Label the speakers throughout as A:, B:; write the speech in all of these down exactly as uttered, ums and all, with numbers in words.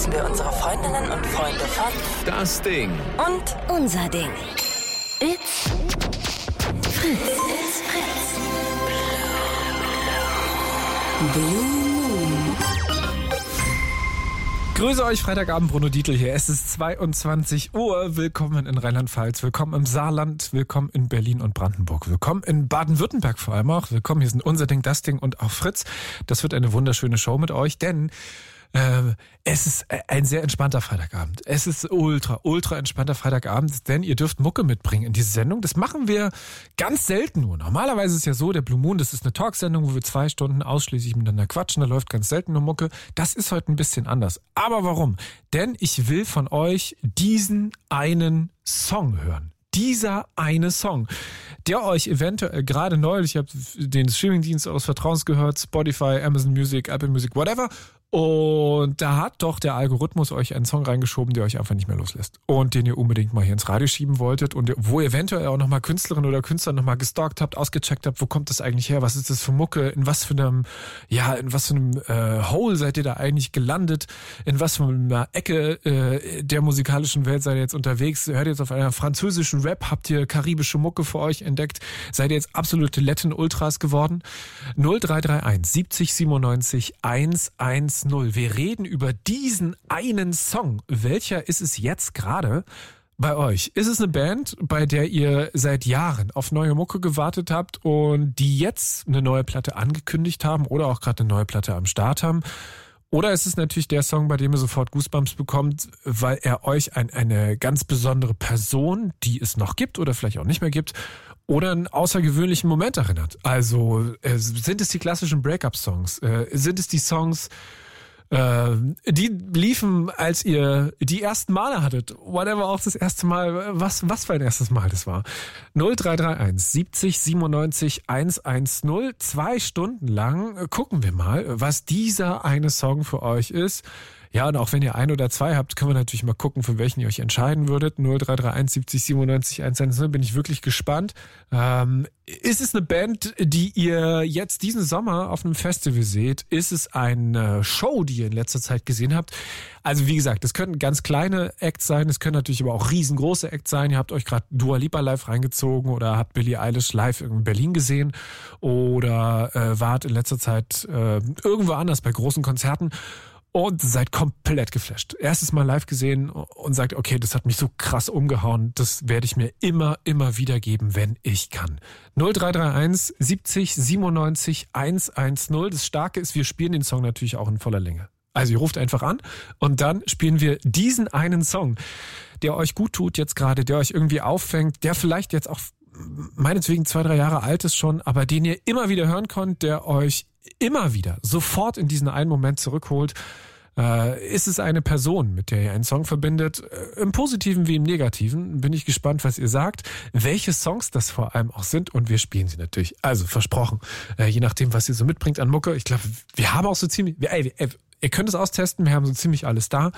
A: begrüßen wir unsere Freundinnen und Freunde von
B: Das Ding
A: und
C: Unser Ding. It's Fritz. It's Fritz. Blue Moon.
D: Grüße euch, Freitagabend, Bruno Dietl hier. Es ist zweiundzwanzig Uhr. Willkommen in Rheinland-Pfalz, willkommen im Saarland, willkommen in Berlin und Brandenburg, willkommen in Baden-Württemberg vor allem auch. Willkommen, hier sind Unser Ding, Das Ding und auch Fritz. Das wird eine wunderschöne Show mit euch, denn äh, es ist ein sehr entspannter Freitagabend. Es ist ultra, ultra entspannter Freitagabend, denn ihr dürft Mucke mitbringen in diese Sendung. Das machen wir ganz selten nur. Normalerweise ist es ja so, der Blue Moon, das ist eine Talksendung, wo wir zwei Stunden ausschließlich miteinander quatschen. Da läuft ganz selten nur Mucke. Das ist heute ein bisschen anders. Aber warum? Denn ich will von euch diesen einen Song hören. Dieser eine Song, der euch eventuell gerade neulich, ich habe den Streamingdienst eures Vertrauens gehört, Spotify, Amazon Music, Apple Music, whatever. Und da hat doch der Algorithmus euch einen Song reingeschoben, der euch einfach nicht mehr loslässt. Und den ihr unbedingt mal hier ins Radio schieben wolltet. Und wo ihr eventuell auch nochmal Künstlerin oder Künstler nochmal gestalkt habt, ausgecheckt habt, wo kommt das eigentlich her? Was ist das für Mucke? In was für einem, ja, in was für einem äh, Hole seid ihr da eigentlich gelandet? In was für einer Ecke äh, der musikalischen Welt seid ihr jetzt unterwegs? Hört ihr jetzt auf einer französischen Rap? Habt ihr karibische Mucke für euch entdeckt? Seid ihr jetzt absolute Latin-Ultras geworden? null drei drei eins siebzig siebenundneunzig hundertzehn. Wir reden über diesen einen Song. Welcher ist es jetzt gerade bei euch? Ist es eine Band, bei der ihr seit Jahren auf neue Mucke gewartet habt und die jetzt eine neue Platte angekündigt haben oder auch gerade eine neue Platte am Start haben? Oder ist es natürlich der Song, bei dem ihr sofort Goosebumps bekommt, weil er euch an eine ganz besondere Person, die es noch gibt oder vielleicht auch nicht mehr gibt, oder einen außergewöhnlichen Moment erinnert? Also äh, sind es die klassischen Breakup-Songs? Äh, sind es die Songs, äh, die liefen, als ihr die ersten Male hattet? Whatever auch das erste Mal, was was für ein erstes Mal das war. null drei drei eins siebzig siebenundneunzig hundertzehn. Zwei Stunden lang gucken wir mal, was dieser eine Song für euch ist. Ja, und auch wenn ihr ein oder zwei habt, können wir natürlich mal gucken, für welchen ihr euch entscheiden würdet. null drei drei eins siebzig siebenundneunzig hundertzehn, bin ich wirklich gespannt. Ähm, ist es eine Band, die ihr jetzt diesen Sommer auf einem Festival seht? Ist es eine Show, die ihr in letzter Zeit gesehen habt? Also wie gesagt, das können ganz kleine Acts sein, es können natürlich aber auch riesengroße Acts sein. Ihr habt euch gerade Dua Lipa live reingezogen oder habt Billie Eilish live in Berlin gesehen oder äh, wart in letzter Zeit äh, irgendwo anders bei großen Konzerten. Und seid komplett geflasht. Erstes Mal live gesehen und sagt, okay, das hat mich so krass umgehauen. Das werde ich mir immer, immer wieder geben, wenn ich kann. null drei drei eins siebzig siebenundneunzig hundertzehn. Das Starke ist, wir spielen den Song natürlich auch in voller Länge. Also ihr ruft einfach an und dann spielen wir diesen einen Song, der euch gut tut jetzt gerade, der euch irgendwie auffängt, der vielleicht jetzt auch meinetwegen zwei, drei Jahre alt ist schon, aber den ihr immer wieder hören könnt, der euch immer wieder sofort in diesen einen Moment zurückholt. Äh, ist es eine Person, mit der ihr einen Song verbindet, äh, im Positiven wie im Negativen? Bin ich gespannt, was ihr sagt, welche Songs das vor allem auch sind und wir spielen sie natürlich. Also versprochen, äh, je nachdem, was ihr so mitbringt an Mucke. Ich glaube, wir haben auch so ziemlich, ey, ey, ihr könnt es austesten, wir haben so ziemlich alles da.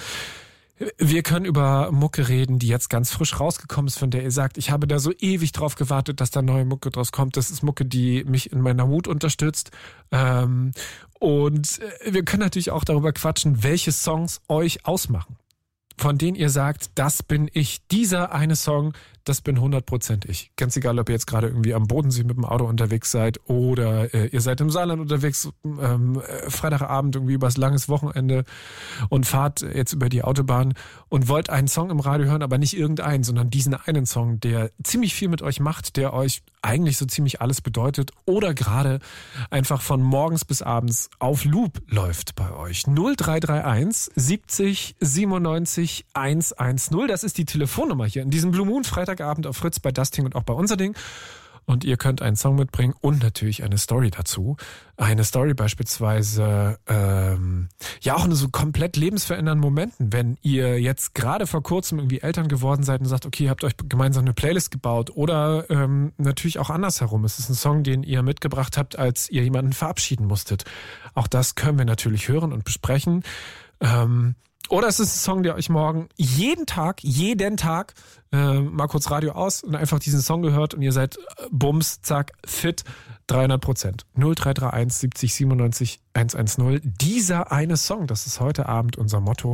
D: Wir können über Mucke reden, die jetzt ganz frisch rausgekommen ist, von der ihr sagt, ich habe da so ewig drauf gewartet, dass da neue Mucke draus kommt. Das ist Mucke, die mich in meiner Mut unterstützt. Ähm, und wir können natürlich auch darüber quatschen, welche Songs euch ausmachen, von denen ihr sagt, das bin ich. Dieser eine Song, das bin hundert Prozent ich. Ganz egal, ob ihr jetzt gerade irgendwie am Bodensee mit dem Auto unterwegs seid oder äh, ihr seid im Saarland unterwegs, ähm, Freitagabend irgendwie übers langes Wochenende und fahrt jetzt über die Autobahn und wollt einen Song im Radio hören, aber nicht irgendeinen, sondern diesen einen Song, der ziemlich viel mit euch macht, der euch eigentlich so ziemlich alles bedeutet oder gerade einfach von morgens bis abends auf Loop läuft bei euch. null drei drei eins siebzig siebenundneunzig hundertzehn. Das ist die Telefonnummer hier in diesem Blue Moon Freitagabend auf Fritz bei Das Ding und auch bei Unser Ding. Und ihr könnt einen Song mitbringen und natürlich eine Story dazu. Eine Story beispielsweise, ähm, ja auch in so komplett lebensverändernden Momenten, wenn ihr jetzt gerade vor kurzem irgendwie Eltern geworden seid und sagt, okay, ihr habt euch gemeinsam eine Playlist gebaut oder ähm, natürlich auch andersherum. Es ist ein Song, den ihr mitgebracht habt, als ihr jemanden verabschieden musstet. Auch das können wir natürlich hören und besprechen. Ähm, Oder es ist ein Song, der euch morgen jeden Tag, jeden Tag äh, mal kurz Radio aus und einfach diesen Song gehört und ihr seid äh, bums, zack, fit, dreihundert Prozent. null drei drei eins siebzig siebenundneunzig hundertzehn. Dieser eine Song, das ist heute Abend unser Motto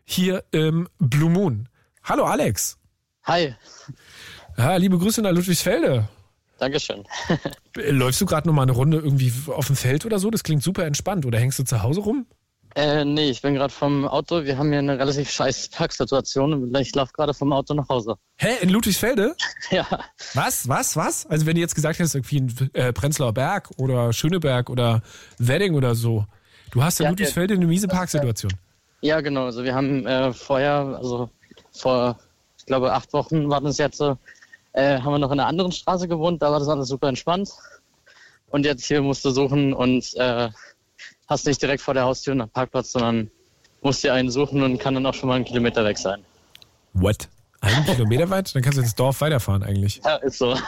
D: hier im Blue Moon. Hallo Alex.
B: Hi.
D: Ja, liebe Grüße nach Ludwigsfelde.
B: Dankeschön.
D: Läufst du gerade noch mal eine Runde irgendwie auf dem Feld oder so? Das klingt super entspannt. Oder hängst du zu Hause rum?
B: Äh, nee, ich bin gerade vom Auto. Wir haben hier eine relativ scheiß Parksituation. Ich laufe gerade vom Auto nach Hause.
D: Hä, in Ludwigsfelde?
B: Ja.
D: Was, was, was? Also wenn du jetzt gesagt hättest, irgendwie in äh, Prenzlauer Berg oder Schöneberg oder Wedding oder so. Du hast in
B: Ja,
D: Ludwigsfelde eine miese Parksituation.
B: Ja, genau. Also wir haben äh, vorher, also vor, ich glaube, acht Wochen war das jetzt, äh, haben wir noch in einer anderen Straße gewohnt. Da war das alles super entspannt. Und jetzt hier musst du suchen und äh, hast nicht direkt vor der Haustür einen Parkplatz, sondern musst dir einen suchen und kann dann auch schon mal einen Kilometer weg sein.
D: What? Einen Kilometer weit? Dann kannst du ins Dorf weiterfahren eigentlich.
B: Ja, ist so.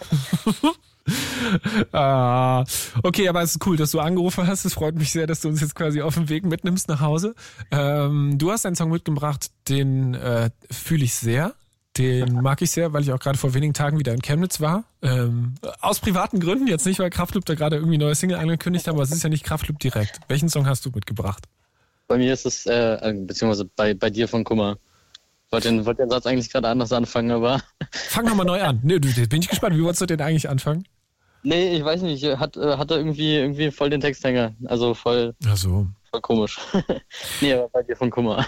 D: ah, okay, aber es ist cool, dass du angerufen hast. Es freut mich sehr, dass du uns jetzt quasi auf dem Weg mitnimmst nach Hause. Ähm, du hast einen Song mitgebracht, den äh, fühle ich sehr. Den mag ich sehr, weil ich auch gerade vor wenigen Tagen wieder in Chemnitz war. Ähm, aus privaten Gründen, jetzt nicht, weil Kraftklub da gerade irgendwie neue Single angekündigt haben, aber es ist ja nicht Kraftklub direkt. Welchen Song hast du mitgebracht?
B: Bei mir ist es, äh, beziehungsweise bei, bei dir von Kummer. Ich wollte den, wollte den Satz eigentlich gerade anders anfangen, aber...
D: Fang nochmal neu an. Nee, du, bin ich gespannt. Wie wolltest du den eigentlich anfangen?
B: Nee, ich weiß nicht. Hat, hat er irgendwie, irgendwie voll den Texthänger. Also voll,
D: Ach so.
B: voll komisch. Nee, aber bei dir von Kummer.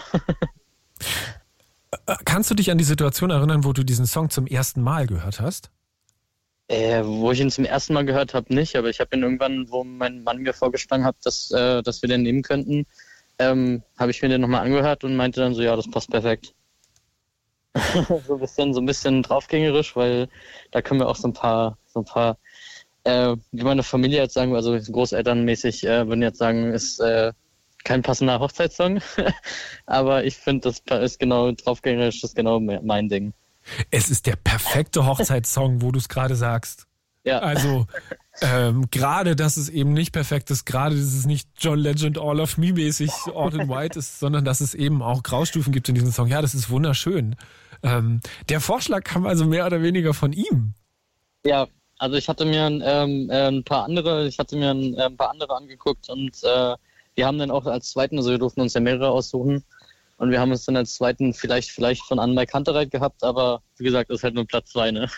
D: Kannst du dich an die Situation erinnern, wo du diesen Song zum ersten Mal gehört hast?
B: Äh, wo ich ihn zum ersten Mal gehört habe, nicht. Aber ich habe ihn irgendwann, wo mein Mann mir vorgeschlagen hat, dass, äh, dass wir den nehmen könnten, ähm, habe ich mir den nochmal angehört und meinte dann so, ja, das passt perfekt. so ein bisschen, so ein bisschen draufgängerisch, weil da können wir auch so ein paar, so ein paar, äh, wie meine Familie jetzt sagen, also großelternmäßig, äh, würden jetzt sagen, ist äh, kein passender Hochzeitssong, aber ich finde, das ist genau draufgängerisch, das ist genau mein Ding.
D: Es ist der perfekte Hochzeitssong, wo du es gerade sagst.
B: Ja.
D: Also ähm, gerade, dass es eben nicht perfekt ist, gerade, dass es nicht John Legend All of Me mäßig All in White ist, sondern dass es eben auch Graustufen gibt in diesem Song. Ja, das ist wunderschön. Ähm, der Vorschlag kam also mehr oder weniger von ihm.
B: Ja, also ich hatte mir ähm, ein paar andere, ich hatte mir ein, ein paar andere angeguckt und äh, wir haben dann auch als zweiten, also wir durften uns ja mehrere aussuchen und wir haben uns dann als zweiten vielleicht vielleicht von Anne Kantereit gehabt, aber wie gesagt, das ist halt nur Platz zwei, ne?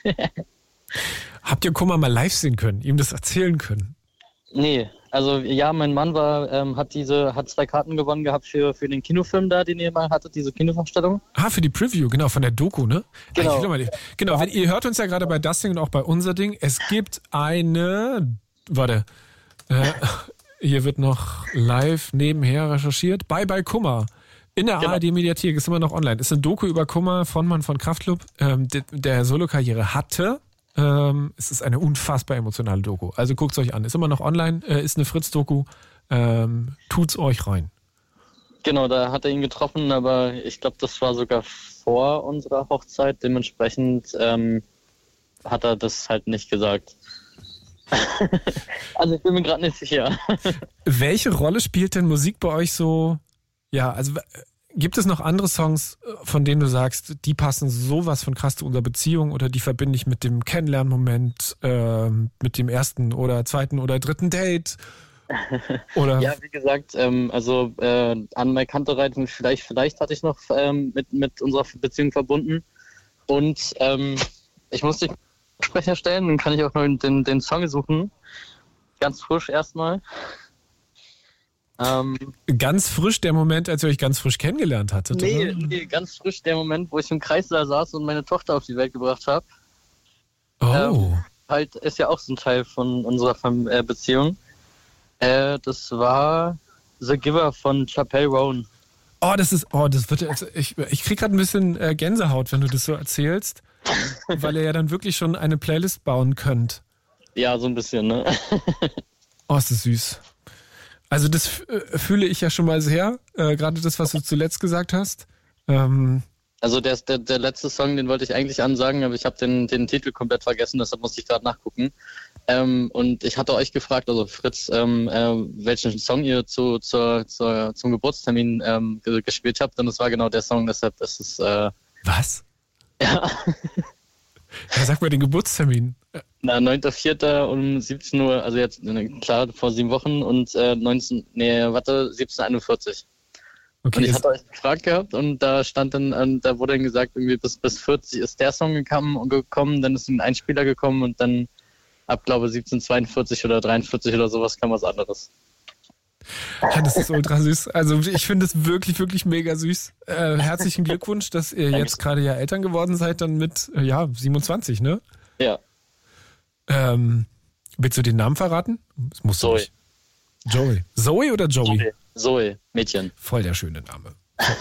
D: Habt ihr Kummer mal live sehen können, ihm das erzählen können?
B: Nee, also ja, mein Mann war, ähm, hat diese, hat zwei Karten gewonnen gehabt für, für den Kinofilm da, den ihr mal hattet, diese Kinovorstellung.
D: Ah, für die Preview, genau, von der Doku, ne?
B: Genau.
D: Ah, ich will mal, genau, wenn, ihr hört uns ja gerade bei das Ding und auch bei unser Ding. Es gibt eine, warte, äh, hier wird noch live nebenher recherchiert. Bye Bye Kummer. In der
B: Genau.
D: A R D-Mediathek ist immer noch online. Ist eine Doku über Kummer von Mann von Kraftklub, ähm, der, der Solo-Karriere hatte. Ähm, es ist eine unfassbar emotionale Doku. Also guckt's euch an. Ist immer noch online, äh, ist eine Fritz-Doku. Ähm, tut's euch rein.
B: Genau, da hat er ihn getroffen, aber ich glaube, das war sogar vor unserer Hochzeit. Dementsprechend ähm, hat er das halt nicht gesagt. Also ich bin mir gerade nicht sicher.
D: Welche Rolle spielt denn Musik bei euch so? Ja, also gibt es noch andere Songs, von denen du sagst, die passen sowas von krass zu unserer Beziehung oder die verbinde ich mit dem Kennenlernmoment, äh, mit dem ersten oder zweiten oder dritten Date? Oder
B: Ja, wie gesagt, ähm, also äh, an Mike Kantereit, vielleicht, vielleicht hatte ich noch ähm, mit, mit unserer Beziehung verbunden. Und ähm, ich musste den Sprecher stellen, dann kann ich auch noch den, den Song suchen. Ganz frisch erstmal. Ähm,
D: ganz frisch der Moment, als ihr euch ganz frisch kennengelernt hattet,
B: nee,
D: oder?
B: nee, ganz frisch der Moment, wo ich im Kreissaal saß und meine Tochter auf die Welt gebracht habe.
D: Oh.
B: Ähm, halt ist ja auch so ein Teil von unserer Fam- äh, Beziehung. Äh, das war The Giver von Chappelle Roan.
D: Oh, das ist, oh, das wird, ich, ich krieg gerade ein bisschen äh, Gänsehaut, wenn du das so erzählst, weil ihr ja dann wirklich schon eine Playlist bauen könnt.
B: Ja, so ein bisschen, ne?
D: Oh, ist das süß. Also das äh, fühle ich ja schon mal sehr, äh, gerade das, was du zuletzt gesagt hast. Ähm,
B: Also der, der, der letzte Song, den wollte ich eigentlich ansagen, aber ich habe den, den Titel komplett vergessen, deshalb musste ich gerade nachgucken. Ähm, und ich hatte euch gefragt, also Fritz, ähm, äh, welchen Song ihr zu, zur, zur, zum Geburtstermin ähm, ge- gespielt habt, und das war genau der Song, deshalb ist es... Äh,
D: was?
B: ja,
D: Ja, sag mal den Geburtstermin.
B: na, neunter vierter um siebzehn Uhr, also jetzt, ne, klar, vor sieben Wochen und äh, neunzehn, nee, warte, siebzehn Uhr einundvierzig.
D: Okay,
B: und ich
D: jetzt-
B: hatte euch gefragt gehabt und da stand dann, ähm, da wurde dann gesagt, irgendwie bis, bis vierzig ist der Song gekommen, gekommen, dann ist ein Einspieler gekommen und dann ab, glaube ich, siebzehnhundertzweiundvierzig oder dreiundvierzig oder sowas kam was anderes.
D: Ja, das ist ultra süß. Also ich finde es wirklich, wirklich mega süß. Äh, herzlichen Glückwunsch, dass ihr jetzt gerade ja Eltern geworden seid, dann mit, äh, ja, siebenundzwanzig, ne?
B: Ja,
D: Ähm, willst du den Namen verraten? Das musst du
B: Zoe.
D: nicht. Joey. Zoe oder Joey?
B: Zoe, Zoe, Mädchen.
D: Voll der schöne Name.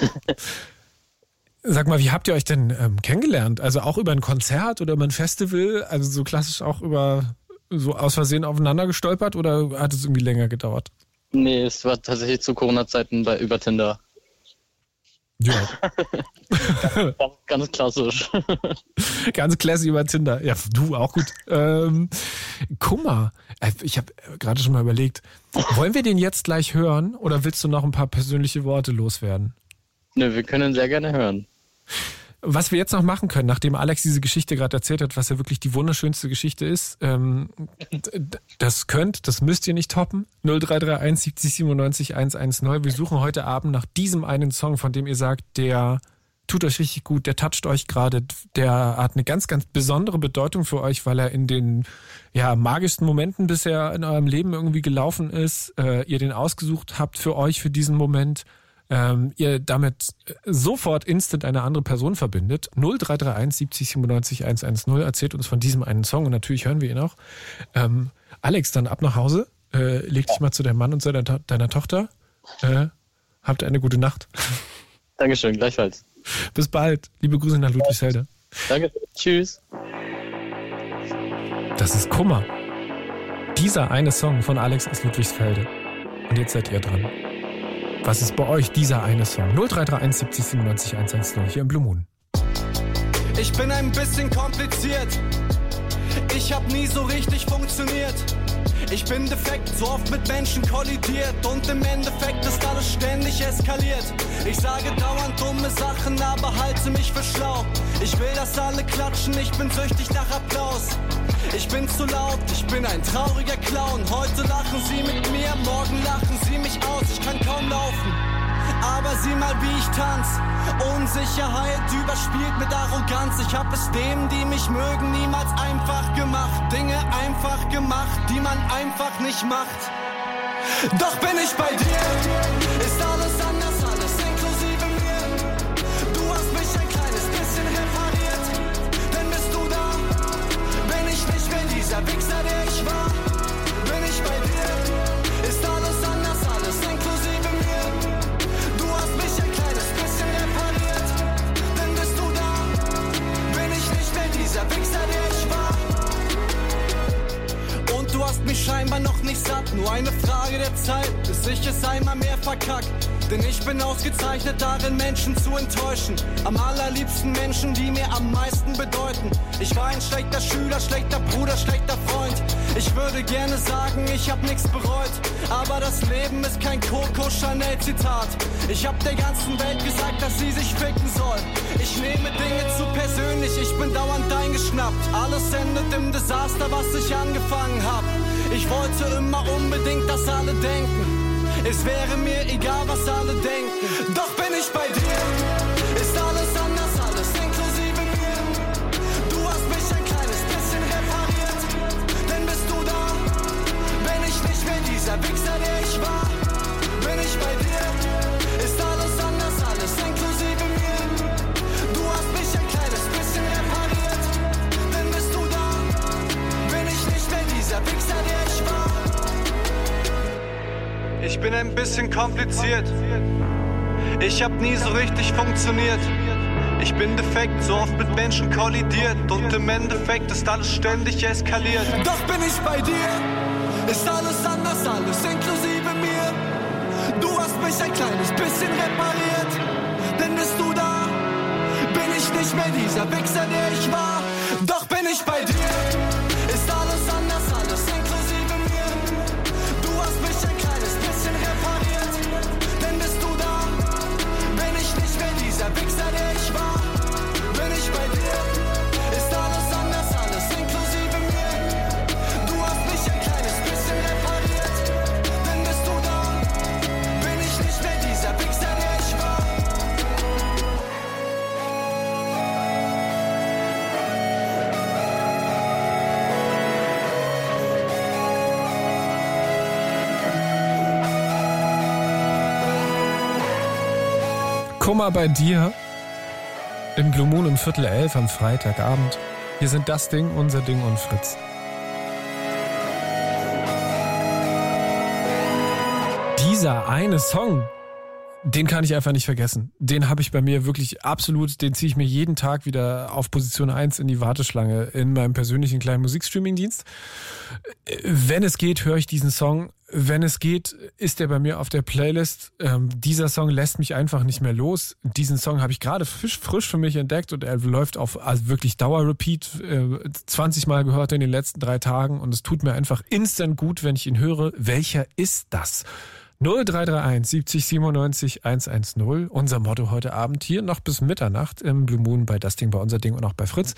D: Sag mal, wie habt ihr euch denn ähm, kennengelernt? Also auch über ein Konzert oder über ein Festival? Also so klassisch auch über so aus Versehen aufeinander gestolpert oder hat es irgendwie länger gedauert?
B: Nee, es war tatsächlich zu Corona-Zeiten bei über Tinder.
D: Ja,
B: Ganz, ganz klassisch.
D: ganz classy über Tinder. Ja, du auch gut. Ähm, Kummer. Äh, Ich habe gerade schon mal überlegt, wollen wir den jetzt gleich hören oder willst du noch ein paar persönliche Worte loswerden?
B: Nö, wir können sehr gerne hören.
D: Was wir jetzt noch machen können, nachdem Alex diese Geschichte gerade erzählt hat, was ja wirklich die wunderschönste Geschichte ist, ähm, d- d- das könnt, das müsst ihr nicht toppen. null drei drei eins siebzig siebenundneunzig hundertzehn. Wir suchen heute Abend nach diesem einen Song, von dem ihr sagt, der tut euch richtig gut, der toucht euch gerade, der hat eine ganz, ganz besondere Bedeutung für euch, weil er in den ja, magischsten Momenten bisher in eurem Leben irgendwie gelaufen ist, äh, ihr den ausgesucht habt für euch, für diesen Moment. Ähm, ihr damit sofort instant eine andere Person verbindet. null drei drei eins siebzig siebenundneunzig hundertzehn erzählt uns von diesem einen Song und natürlich hören wir ihn auch. Ähm, Alex, dann ab nach Hause, äh, leg dich mal zu deinem Mann und zu deiner, To- deiner Tochter. Äh, habt eine gute Nacht.
B: Dankeschön, gleichfalls.
D: Bis bald. Liebe Grüße nach Ludwigsfelde.
B: Danke, tschüss.
D: Das ist Kummer. Dieser eine Song von Alex aus Ludwigsfelde. Und jetzt seid ihr dran. Was ist bei euch dieser eine Song? null drei drei eins siebzig siebenundneunzig hundertzehn hier im Blue Moon.
E: Ich bin ein bisschen kompliziert. Ich hab nie so richtig funktioniert. Ich bin defekt, so oft mit Menschen kollidiert. Und im Endeffekt ist alles ständig eskaliert. Ich sage dauernd dumme Sachen, aber halte mich für schlau. Ich will, dass alle klatschen, ich bin süchtig nach Applaus. Ich bin zu laut, ich bin ein trauriger Clown. Heute lachen sie mit mir, morgen lachen sie mich aus. Ich kann kaum laufen, aber sieh mal, wie ich tanz. Unsicherheit überspielt mit Arroganz. Ich hab es denen, die mich mögen, niemals einfach gemacht. Dinge einfach gemacht, die man einfach nicht macht. Doch bin ich bei dir, ist alles anders, alles inklusive mir. Du hast mich ein kleines bisschen repariert, denn bist du da, bin ich nicht mehr dieser Wichser, der ich war. Bin ich bei dir, ist alles anders, alles inklusive mir. Du hast mich ein kleines bisschen repariert, denn bist du da, bin ich nicht mehr dieser Wichser, der ich war. Und du hast mich scheinbar noch nicht satt, nur eine Frage der Zeit, bis ich es einmal mehr verkack. Denn ich bin ausgezeichnet darin, Menschen zu enttäuschen. Am allerliebsten Menschen, die mir am meisten bedeuten. Ich war ein schlechter Schüler, schlechter Bruder, schlechter Freund. Ich würde gerne sagen, ich hab nichts bereut. Aber das Leben ist kein Coco Chanel Zitat. Ich hab der ganzen Welt gesagt, dass sie sich ficken soll. Ich nehme Dinge zu persönlich, ich bin dauernd eingeschnappt. Alles endet im Desaster, was ich angefangen hab. Ich wollte immer unbedingt, dass alle denken, es wäre mir egal, was alle denken. Doch bin ich bei dir, ist alles anders, alles inklusive mir. Du hast mich ein kleines bisschen repariert, denn bist du da, bin ich nicht mehr dieser Wichser, der ich war. Bin ich bei dir, ist alles anders, alles inklusive mir. Du hast mich ein kleines bisschen repariert, denn bist du da, bin ich nicht mehr dieser Wichser, der ich war. Ich bin ein bisschen kompliziert. Ich hab nie so richtig funktioniert. Ich bin defekt, so oft mit Menschen kollidiert. Und im Endeffekt ist alles ständig eskaliert. Doch bin ich bei dir, ist alles anders, alles inklusive mir. Du hast mich ein kleines bisschen repariert, denn bist du da, bin ich nicht mehr dieser Wichser, der ich war. Doch bin ich bei dir, ist alles anders, alles inklusive mir. Du hast mich ein kleines bisschen repariert, denn bist du da, bin ich nicht mehr dieser Wichser, der ich war. Bin ich bei dir, ist alles anders, alles inklusive mir. Du hast mich ein kleines bisschen repariert, denn bist du da, bin ich nicht mehr dieser Wichser, der ich war.
D: Kummer bei dir im Blue Moon um Viertel elf am Freitagabend. Hier sind das Ding, unser Ding und Fritz. Dieser eine Song, den kann ich einfach nicht vergessen. Den habe ich bei mir wirklich absolut, den ziehe ich mir jeden Tag wieder auf Position eins in die Warteschlange in meinem persönlichen kleinen Musikstreaming-Dienst. Wenn es geht, höre ich diesen Song. Wenn es geht, ist er bei mir auf der Playlist. Ähm, dieser Song lässt mich einfach nicht mehr los. Diesen Song habe ich gerade frisch, frisch für mich entdeckt und er läuft auf also wirklich Dauer-Repeat, äh, zwanzig Mal gehört in den letzten drei Tagen und es tut mir einfach instant gut, wenn ich ihn höre. Welcher ist das? null drei drei eins siebzig siebenundneunzig hundertzehn. Unser Motto heute Abend hier noch bis Mitternacht im Blue Moon bei Das Ding, bei Unser Ding und auch bei Fritz.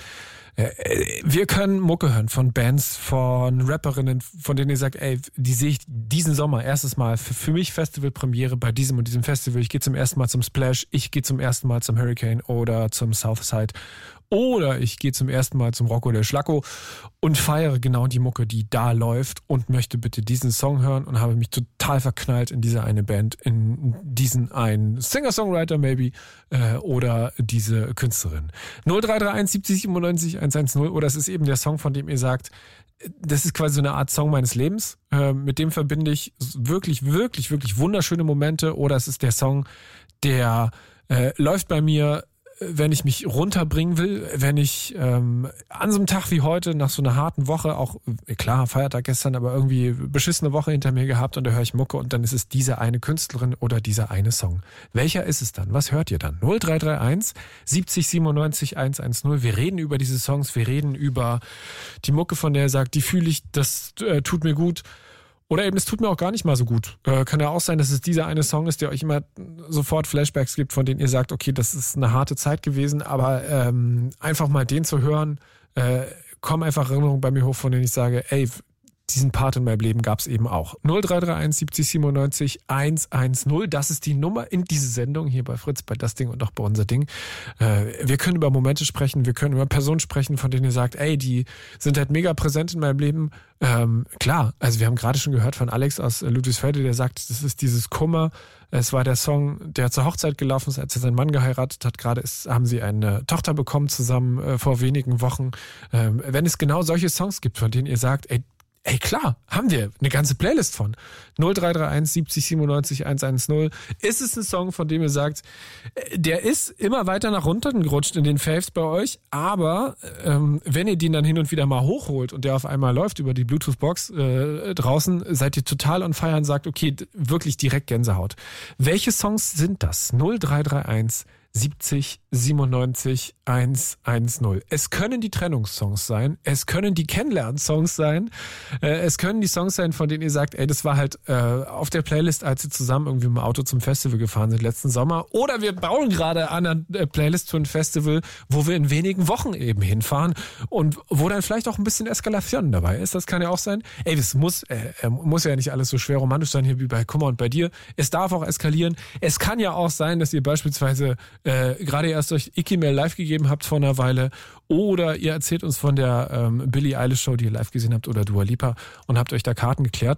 D: Wir können Mucke hören von Bands, von Rapperinnen, von denen ihr sagt, ey, die sehe ich diesen Sommer erstes Mal. Für, für mich Festivalpremiere bei diesem und diesem Festival. Ich gehe zum ersten Mal zum Splash, ich gehe zum ersten Mal zum Hurricane oder zum Southside. Oder ich gehe zum ersten Mal zum Rocco del Schlacco und feiere genau die Mucke, die da läuft und möchte bitte diesen Song hören und habe mich total verknallt in diese eine Band, in diesen einen Singer-Songwriter maybe äh, oder diese Künstlerin. null drei drei eins siebzig siebenundneunzig hundertzehn oder es ist eben der Song, von dem ihr sagt, das ist quasi so eine Art Song meines Lebens, äh, mit dem verbinde ich wirklich, wirklich, wirklich wunderschöne Momente oder es ist der Song, der äh, läuft bei mir, wenn ich mich runterbringen will, wenn ich ähm, an so einem Tag wie heute, nach so einer harten Woche, auch klar, Feiertag gestern, aber irgendwie beschissene Woche hinter mir gehabt und da höre ich Mucke und dann ist es diese eine Künstlerin oder dieser eine Song. Welcher ist es dann? Was hört ihr dann? null drei drei eins siebzig siebenundneunzig hundertzehn. Wir reden über diese Songs, wir reden über die Mucke, von der er sagt, die fühle ich, das äh, tut mir gut. Oder eben, es tut mir auch gar nicht mal so gut. Äh, kann ja auch sein, dass es dieser eine Song ist, der euch immer sofort Flashbacks gibt, von denen ihr sagt, okay, das ist eine harte Zeit gewesen, aber ähm, einfach mal den zu hören, äh, kommen einfach Erinnerungen bei mir hoch, von denen ich sage, ey, diesen Part in meinem Leben gab es eben auch. null drei drei eins siebzig siebenundneunzig hundertzehn, das ist die Nummer in diese Sendung hier bei Fritz, bei Das Ding und auch bei Unser Ding. Äh, wir können über Momente sprechen, wir können über Personen sprechen, von denen ihr sagt, ey, die sind halt mega präsent in meinem Leben. Ähm, klar, also wir haben gerade schon gehört von Alex aus Ludwigsfelde, der sagt, das ist dieses Kummer. Es war der Song, der zur Hochzeit gelaufen ist, als er seinen Mann geheiratet hat. Gerade ist, haben sie eine Tochter bekommen zusammen äh, vor wenigen Wochen. Ähm, wenn es genau solche Songs gibt, von denen ihr sagt, ey, Ey, klar, haben wir eine ganze Playlist von. null drei drei eins siebzig siebenundneunzig hundertzehn. Ist es ein Song, von dem ihr sagt, der ist immer weiter nach unten gerutscht in den Faves bei euch, aber ähm, wenn ihr den dann hin und wieder mal hochholt und der auf einmal läuft über die Bluetooth-Box äh, draußen, seid ihr total on fire und sagt, okay, wirklich direkt Gänsehaut. Welche Songs sind das? null drei drei eins siebzig siebenundneunzig hundertzehn. Es können die Trennungssongs sein, es können die Kennenlern-Songs sein, äh, es können die Songs sein, von denen ihr sagt, ey, das war halt äh, auf der Playlist, als wir zusammen irgendwie im Auto zum Festival gefahren sind letzten Sommer. Oder wir bauen gerade an einer Playlist für ein Festival, wo wir in wenigen Wochen eben hinfahren und wo dann vielleicht auch ein bisschen Eskalation dabei ist. Das kann ja auch sein. Ey, es muss, äh, muss ja nicht alles so schwer romantisch sein hier wie bei Kummer und bei dir. Es darf auch eskalieren. Es kann ja auch sein, dass ihr beispielsweise Äh, gerade erst euch Icky Mail live gegeben habt vor einer Weile oder ihr erzählt uns von der ähm, Billie Eilish Show, die ihr live gesehen habt oder Dua Lipa und habt euch da Karten geklärt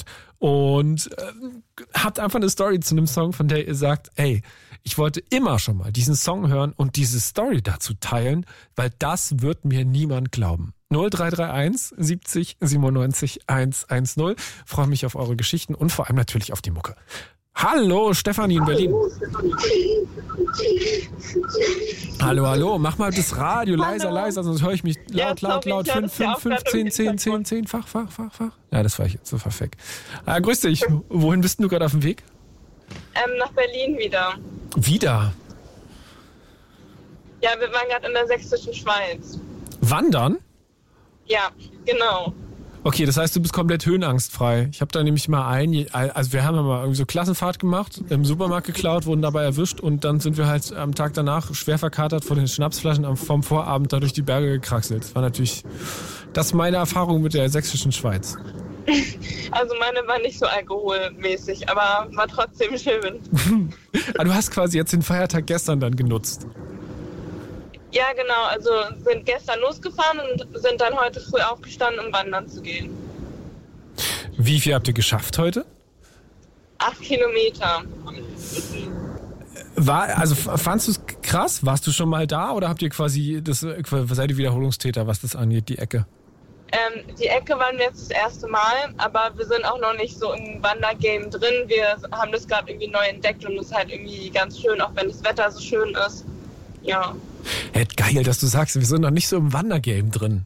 D: und äh, habt einfach eine Story zu einem Song, von der ihr sagt, ey, ich wollte immer schon mal diesen Song hören und diese Story dazu teilen, weil das wird mir niemand glauben. null drei drei eins siebzig siebenundneunzig hundertzehn. Freue mich auf eure Geschichten und vor allem natürlich auf die Mucke. Hallo, Stefanie in Berlin. Hallo, hallo, mach mal das Radio leiser, hallo. leiser, sonst höre ich mich laut, ja, laut, laut, fünf, fünf, fünf, zehn, zehn, zehn, zehn, fach, fach, fach, fach. Ja, das war ich jetzt so verfeckt. Ah, grüß dich, wohin bist du gerade auf dem Weg?
F: Ähm, nach Berlin wieder.
D: Wieder?
F: Ja, wir waren gerade in der sächsischen Schweiz.
D: Wandern?
F: Ja, genau.
D: Okay, das heißt, du bist komplett höhenangstfrei. Ich habe da nämlich mal ein, also wir haben ja mal irgendwie so Klassenfahrt gemacht, im Supermarkt geklaut, wurden dabei erwischt und dann sind wir halt am Tag danach schwer verkatert vor den Schnapsflaschen vom Vorabend da durch die Berge gekraxelt. Das war natürlich, das ist meine Erfahrung mit der sächsischen Schweiz.
F: Also meine war nicht so alkoholmäßig, aber war trotzdem schön.
D: Du hast quasi jetzt den Feiertag gestern dann genutzt.
F: Ja, genau. Also sind gestern losgefahren und sind dann heute früh aufgestanden, um wandern zu gehen.
D: Wie viel habt ihr geschafft heute?
F: Acht Kilometer.
D: War, also fandst du es krass? Warst du schon mal da oder habt ihr quasi, das, seid ihr Wiederholungstäter, was das angeht, die Ecke?
F: Ähm, die Ecke waren wir jetzt das erste Mal, aber wir sind auch noch nicht so im Wandergame drin. Wir haben das gerade irgendwie neu entdeckt und es ist halt irgendwie ganz schön, auch wenn das Wetter so schön ist. Ja.
D: Hey, geil, dass du sagst, wir sind noch nicht so im Wandergame drin.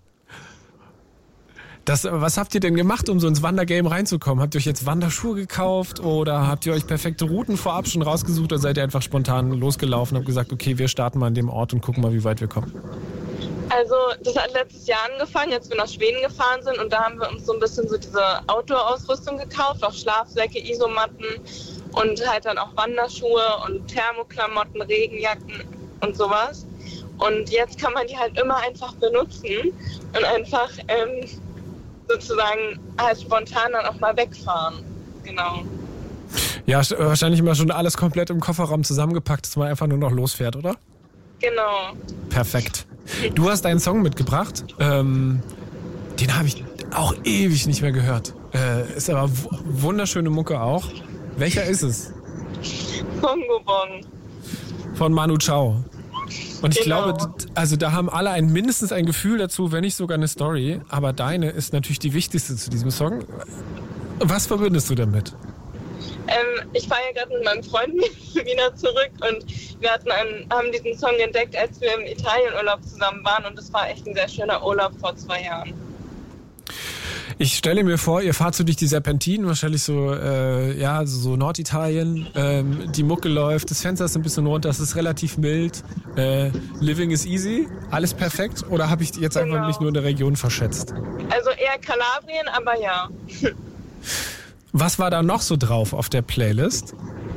D: Das, was habt ihr denn gemacht, um so ins Wandergame reinzukommen? Habt ihr euch jetzt Wanderschuhe gekauft oder habt ihr euch perfekte Routen vorab schon rausgesucht oder seid ihr einfach spontan losgelaufen und habt gesagt, okay, wir starten mal an dem Ort und gucken mal, wie weit wir kommen?
F: Also das hat letztes Jahr angefangen, als wir nach Schweden gefahren sind und da haben wir uns so ein bisschen so diese Outdoor-Ausrüstung gekauft, auch Schlafsäcke, Isomatten und halt dann auch Wanderschuhe und Thermoklamotten, Regenjacken und sowas. Und jetzt kann man die halt immer einfach benutzen und einfach ähm, sozusagen halt spontan dann auch mal wegfahren. Genau.
D: Ja, wahrscheinlich immer schon alles komplett im Kofferraum zusammengepackt, dass man einfach nur noch losfährt, oder?
F: Genau.
D: Perfekt. Du hast einen Song mitgebracht, ähm, den habe ich auch ewig nicht mehr gehört. Äh, ist aber w- wunderschöne Mucke auch. Welcher ist es?
F: Bongo Bong.
D: Von Manu Chao. Und ich
F: Genau.
D: glaube, also da haben alle ein, mindestens ein Gefühl dazu, wenn nicht sogar eine Story. Aber deine ist natürlich die wichtigste zu diesem Song. Was verbindest du damit?
F: Ähm, ich fahre ja gerade mit meinem Freund wieder zurück und wir hatten einen, haben diesen Song entdeckt, als wir im Italienurlaub zusammen waren und das war echt ein sehr schöner Urlaub vor zwei Jahren.
D: Ich stelle mir vor, ihr fahrt so durch die Serpentinen, wahrscheinlich so, äh, ja, so Norditalien. Ähm, die Mucke läuft, das Fenster ist ein bisschen runter, es ist relativ mild. Äh, living is easy, alles perfekt? Oder habe ich jetzt einfach
F: Genau.
D: mich nur in der Region verschätzt?
F: Also eher Kalabrien, aber ja.
D: Was war da noch so drauf auf der Playlist?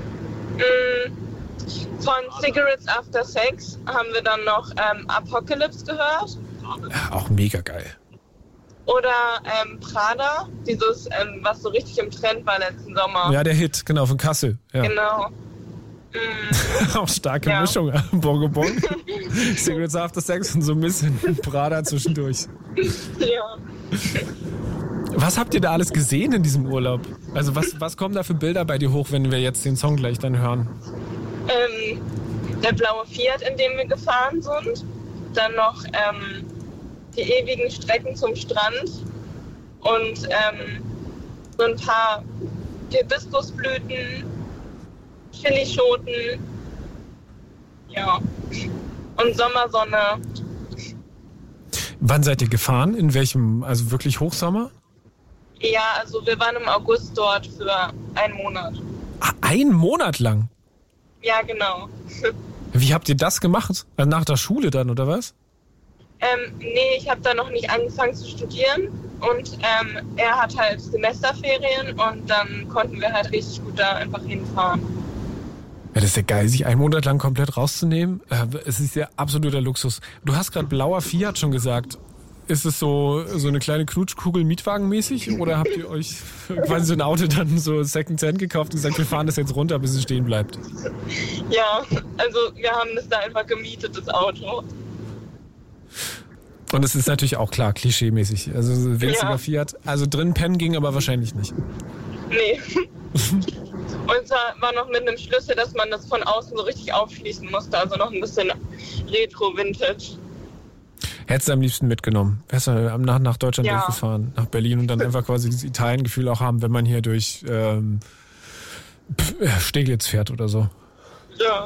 F: Von Cigarettes After Sex haben wir dann noch ähm, Apocalypse gehört.
D: Ja, auch mega geil.
F: Oder ähm, Prada, dieses, ähm, was so richtig im Trend war letzten Sommer.
D: Ja, der Hit, genau, von Kassel. Ja.
F: Genau.
D: Auch starke
F: Ja.
D: Mischung. Bongo Bong, Cigarettes After Sex und so ein bisschen Prada zwischendurch.
F: Ja.
D: Was habt ihr da alles gesehen in diesem Urlaub? Also was, was kommen da für Bilder bei dir hoch, wenn wir jetzt den Song gleich dann hören?
F: Ähm, der blaue Fiat, in dem wir gefahren sind. Dann noch ähm, die ewigen Strecken zum Strand. Und ähm, so ein paar Hibiskusblüten, Chilischoten. Ja. Und Sommersonne.
D: Wann seid ihr gefahren? In welchem, also wirklich Hochsommer?
F: Ja, also wir waren im August dort für einen Monat.
D: Ah, einen Monat lang?
F: Ja, genau.
D: Wie habt ihr das gemacht? Also nach der Schule dann, oder was?
F: Ähm, nee, ich habe da noch nicht angefangen zu studieren und ähm, er hat halt Semesterferien und dann konnten wir halt richtig gut da einfach hinfahren.
D: Ja, das ist ja geil, sich einen Monat lang komplett rauszunehmen. Äh, Es ist ja absoluter Luxus. Du hast gerade blauer Fiat schon gesagt. Ist es so, so eine kleine Knutschkugel Mietwagen-mäßig oder habt ihr euch quasi so ein Auto dann so Second-Hand gekauft und gesagt, wir fahren das jetzt runter, bis es stehen bleibt?
F: Ja, also wir haben das da einfach gemietet, das Auto.
D: Und es ist natürlich auch klar, klischee-mäßig. Also so ein winziger
F: Ja.
D: Fiat. Also drin pennen ging aber wahrscheinlich nicht.
F: Nee. Und zwar war noch mit einem Schlüssel, dass man das von außen so richtig aufschließen musste, also noch ein bisschen Retro-Vintage.
D: Hättest du am liebsten mitgenommen. Wärst du nach, nach Deutschland
F: Ja.
D: durchgefahren, nach Berlin und dann einfach quasi dieses Italien-Gefühl auch haben, wenn man hier durch ähm, pf, Steglitz fährt oder so.
F: Ja.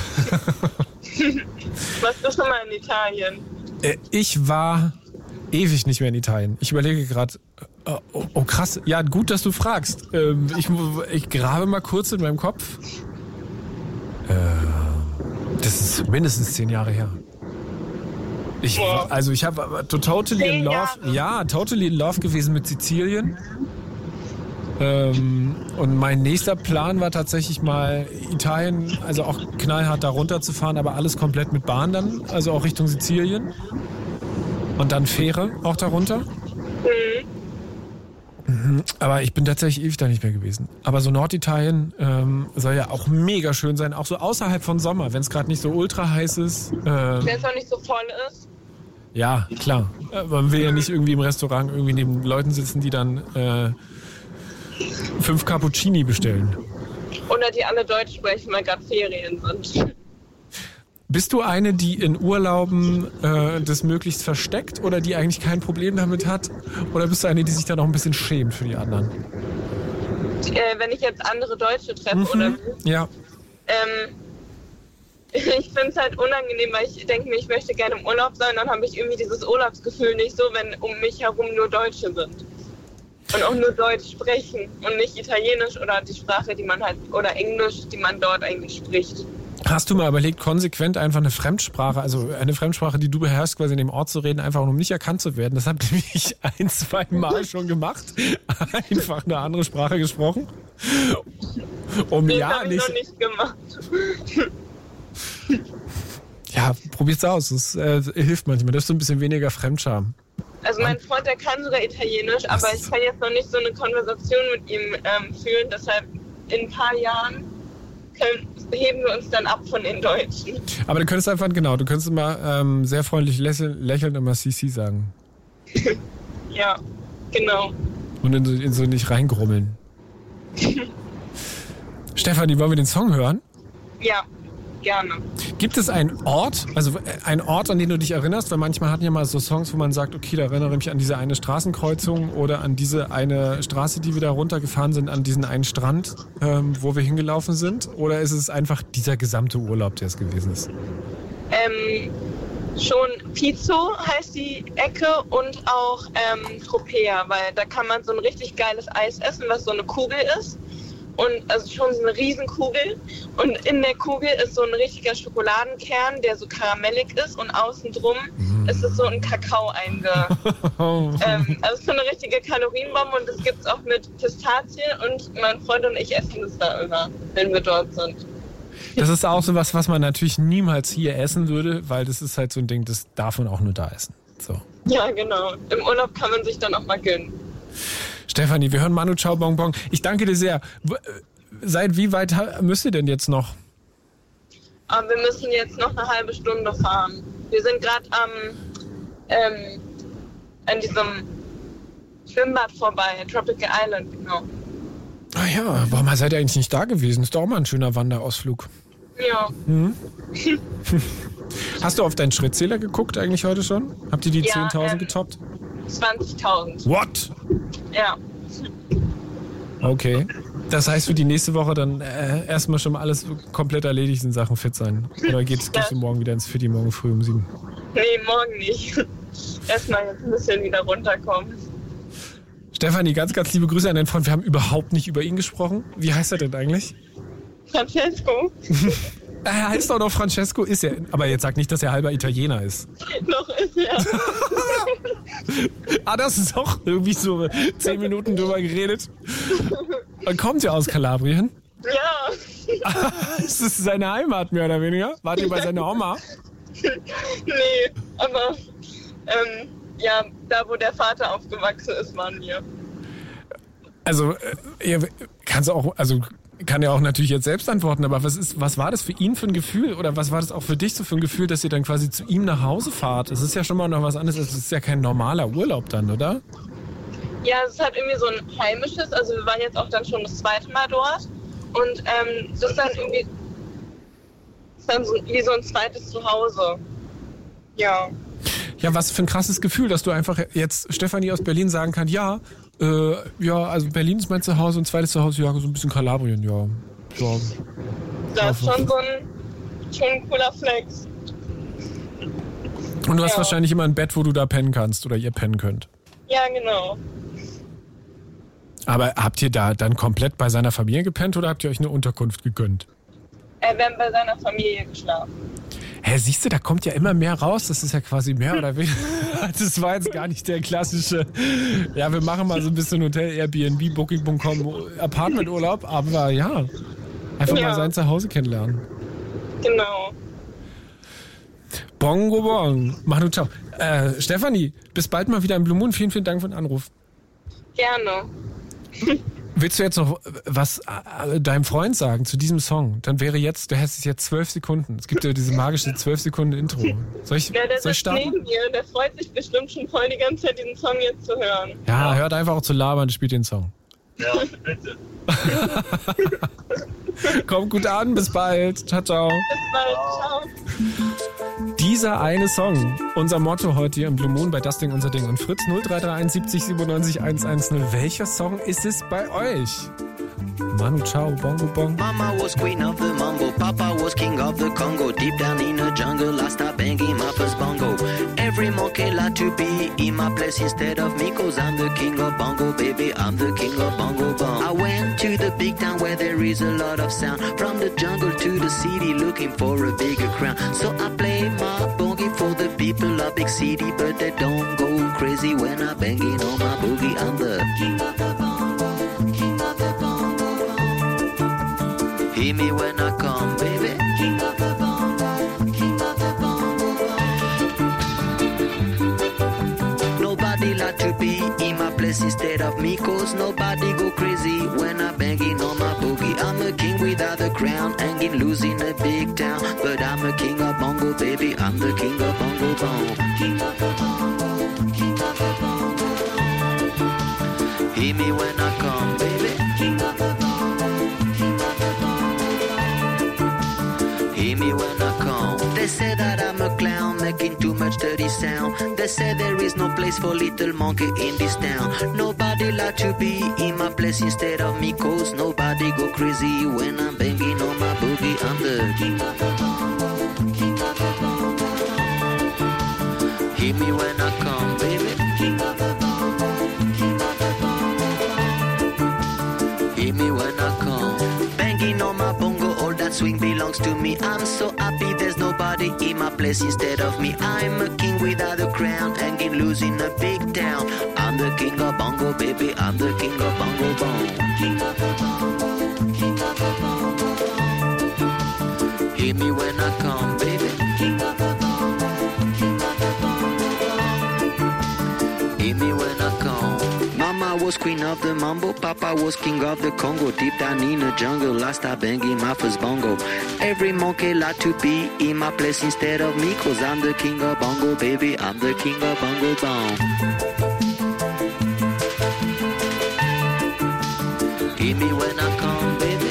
F: Warst du schon mal in Italien?
D: Äh, ich war ewig nicht mehr in Italien. Ich überlege gerade, oh, oh, oh krass, ja gut, dass du fragst. Ähm, ich, ich grabe mal kurz in meinem Kopf. Äh, das ist mindestens zehn Jahre her. Ich, war- also ich habe totally in
F: Zehn
D: love,
F: Jahre.
D: ja, totally in love gewesen mit Sizilien. Ähm, und mein nächster Plan war tatsächlich mal Italien, also auch knallhart da runterzufahren, aber alles komplett mit Bahn dann, also auch Richtung Sizilien. Und dann Fähre auch darunter. Mhm. Aber ich bin tatsächlich ewig da nicht mehr gewesen. Aber so Norditalien ähm, soll ja auch mega schön sein, auch so außerhalb von Sommer, wenn es gerade nicht so ultra heiß ist. Ähm,
F: Wenn es noch nicht so voll ist.
D: ja, klar. Äh, Man will ja nicht irgendwie im Restaurant irgendwie neben Leuten sitzen, die dann äh, fünf Cappuccini bestellen.
F: Oder die alle Deutsch sprechen, weil gerade Ferien sind.
D: Bist du eine, die in Urlauben äh, das möglichst versteckt oder die eigentlich kein Problem damit hat? Oder bist du eine, die sich dann auch ein bisschen schämt für die anderen?
F: Äh, wenn ich jetzt andere Deutsche treffe
D: Mhm.
F: oder wie?
D: Ja.
F: Ähm, ich finde es halt unangenehm, weil ich denke mir, ich möchte gerne im Urlaub sein, dann habe ich irgendwie dieses Urlaubsgefühl nicht so, wenn um mich herum nur Deutsche sind. Und auch nur Deutsch sprechen und nicht Italienisch oder die Sprache, die man halt, oder Englisch, die man dort eigentlich spricht.
D: Hast du mal überlegt, konsequent einfach eine Fremdsprache, also eine Fremdsprache, die du beherrschst, quasi in dem Ort zu reden, einfach um nicht erkannt zu werden? Das habe ich ein, zwei Mal schon gemacht. Einfach eine andere Sprache gesprochen. Um
F: Das
D: ja
F: habe ich
D: nicht.
F: noch nicht gemacht.
D: Ja, probier's aus. Das äh, hilft manchmal. Das ist so ein bisschen weniger Fremdscham.
F: Also mein Freund, der kann sogar Italienisch, aber ich kann jetzt noch nicht so eine Konversation mit ihm ähm, führen. Deshalb in ein paar Jahren können, heben wir uns dann ab von den Deutschen.
D: Aber du könntest einfach, genau, du könntest immer ähm, sehr freundlich lächeln, lächeln und immer C C sagen.
F: Ja, genau.
D: Und in so, in so nicht reingrummeln. Stefanie, wollen wir den Song hören?
F: Ja, gerne.
D: Gibt es einen Ort, also einen Ort, an den du dich erinnerst? Weil manchmal hatten ja mal so Songs, wo man sagt, okay, da erinnere ich mich an diese eine Straßenkreuzung oder an diese eine Straße, die wir da runtergefahren sind, an diesen einen Strand, ähm, wo wir hingelaufen sind? Oder ist es einfach dieser gesamte Urlaub, der es gewesen ist?
F: Ähm, schon Pizzo heißt die Ecke und auch ähm, Tropea, weil da kann man so ein richtig geiles Eis essen, was so eine Kugel ist. Und also schon so eine Riesenkugel. Und in der Kugel ist so ein richtiger Schokoladenkern, der so karamellig ist. Und außen drum mm. ist es so ein Kakao einge... ähm, also so eine richtige Kalorienbombe. Und das gibt es auch mit Pistazien. Und mein Freund und ich essen das da immer, wenn wir dort sind.
D: Das ist auch so was, was man natürlich niemals hier essen würde, weil das ist halt so ein Ding, das darf man auch nur da essen. So.
F: Ja, genau. Im Urlaub kann man sich dann auch mal gönnen.
D: Stefanie, wir hören Manu Chao Bong Bong. Ich danke dir sehr. Seit wie weit müsst ihr denn jetzt noch?
F: Aber wir müssen jetzt noch eine halbe Stunde fahren. Wir sind gerade am ähm, an diesem Schwimmbad vorbei, Tropical Island, genau.
D: Ah ja, warum seid ihr eigentlich nicht da gewesen? Ist doch auch mal ein schöner Wanderausflug.
F: Ja.
D: Hm? Hast du auf deinen Schrittzähler geguckt eigentlich heute schon? Habt ihr die
F: Ja,
D: zehntausend
F: ähm,
D: getoppt?
F: zwanzigtausend.
D: What?
F: Ja.
D: Okay. Das heißt für die nächste Woche dann äh, erstmal schon mal alles komplett erledigt in Sachen fit sein. Oder geht's, gehst du morgen wieder ins Fitti, morgen früh um sieben?
F: Nee, morgen nicht. Erstmal jetzt ein bisschen wieder runterkommen.
D: Stefanie, ganz, ganz liebe Grüße an deinen Freund. Wir haben überhaupt nicht über ihn gesprochen. Wie heißt er denn eigentlich?
F: Francesco.
D: Er heißt doch noch Francesco, ist er. Aber jetzt sag nicht, dass er halber Italiener ist.
F: Noch ist er.
D: Ah, das ist auch irgendwie so zehn Minuten drüber geredet. Und kommt er aus Kalabrien?
F: Ja.
D: Ist das seine Heimat, mehr oder weniger? Wart ihr bei seiner Oma?
F: Nee, aber ähm, ja, da wo der Vater aufgewachsen ist, waren wir.
D: Also, äh, kannst du auch, also kann er auch natürlich jetzt selbst antworten, aber was ist, was war das für ihn für ein Gefühl oder was war das auch für dich so für ein Gefühl, dass ihr dann quasi zu ihm nach Hause fahrt? Es ist ja schon mal noch was anderes, es ist ja kein normaler Urlaub dann, oder?
F: Ja, es ist halt irgendwie so ein heimisches, also wir waren jetzt auch dann schon das zweite Mal dort und ähm, das ist dann irgendwie ist dann so, wie so ein zweites Zuhause. Ja.
D: Ja, was für ein krasses Gefühl, dass du einfach jetzt Stefanie aus Berlin sagen kann, ja, äh, ja, also Berlin ist mein Zuhause und zweites Zuhause, ja, so ein bisschen Kalabrien, ja. ja.
F: Das ist schon so ein, schon ein cooler Flex.
D: Und du hast
F: ja.
D: wahrscheinlich immer ein Bett, wo du da pennen kannst oder ihr pennen könnt.
F: Ja, genau.
D: Aber habt ihr da dann komplett bei seiner Familie gepennt oder habt ihr euch eine Unterkunft gegönnt?
F: Er wäre bei seiner Familie geschlafen.
D: Hä, siehst du, da kommt ja immer mehr raus. Das ist ja quasi mehr oder weniger. Das war jetzt gar nicht der klassische, ja, wir machen mal so ein bisschen Hotel, Airbnb, Booking Punkt com, Apartmenturlaub. Aber ja, einfach
F: ja.
D: mal sein Zuhause kennenlernen.
F: Genau.
D: Bongo Bong. Manu, ciao. Äh, Stefanie, bis bald mal wieder im Blue Moon. Vielen, vielen Dank für den Anruf.
F: Gerne.
D: Willst du jetzt noch was äh, deinem Freund sagen zu diesem Song? Dann wäre jetzt, du hast es jetzt zwölf Sekunden. Es gibt ja diese magische zwölf Sekunden Intro. Soll ich,
F: Ja, der
D: soll ich
F: sitzt
D: starten?
F: neben mir, der freut sich bestimmt schon voll die ganze Zeit, diesen Song jetzt zu hören.
D: Ja, hört einfach auch zu labern, spielt den Song.
G: Ja, bitte.
D: Kommt gut an, bis bald. Ciao, ciao.
F: Bis bald, ciao.
D: Dieser eine Song, unser Motto heute hier im Blue Moon bei Das Ding, unser Ding und Fritz null drei drei eins siebzig siebenundneunzig hundertzehn. Welcher Song ist es bei euch? Manu Chao, Bongo Bong.
G: Mama was queen of the mambo, Papa was king of the Congo. Deep down in the jungle, I started banging my first bongo. Every monkey like to be in my place instead of me, cause I'm the king of bongo, baby, I'm the king of bongo bong. I went to the big town where there is a lot of sound. From the jungle to the city, looking for a bigger crown. So I play my bongo for the people of big city, but they don't go crazy when I'm banging on my boogie. I'm the king of the bongo, king of the bongo. Hear me when I come, baby. King of the bongo, king of the bongo. Nobody like to be in my place instead of me, cause nobody go crazy when I'm banging on my boogie. I'm a king without a crown, hanging loose in a big town, but I'm a king of bongo, baby. I'm the king of bongo bong. King of the bongo, king of the bongo. Hear me when I come, baby. King of the bongo, king of the bongo. Hear me when I come. They say that I'm a clown, making too much dirty sound. They say there is no place for little monkey in this town. Nobody like to be in my place instead of me, cause nobody go crazy when I'm banging on my boogie. I'm the king of the bongo, king of the bongo. Hear me when I come, baby. King of the bongo, king of the bongo. Hear me when I come. Banging on my bongo, all that swing belongs to me. I'm so happy there's nobody in my place instead of me. I'm a king without a crown, hanging loose in a big town. I'm the king of bongo, baby. I'm the king of bongo bong. King of the bongo, king of the bongo. Hear me when I come, baby. King of the bongo, king of the bongo. Hear me when I come. Mama was queen of the mambo, Papa was king of the Congo. Deep down in the jungle, I started banging my first bongo. Every monkey like to be in my place instead of me, cause I'm the king of bongo, baby. I'm the king of bongo bong. Hear me when I come, baby.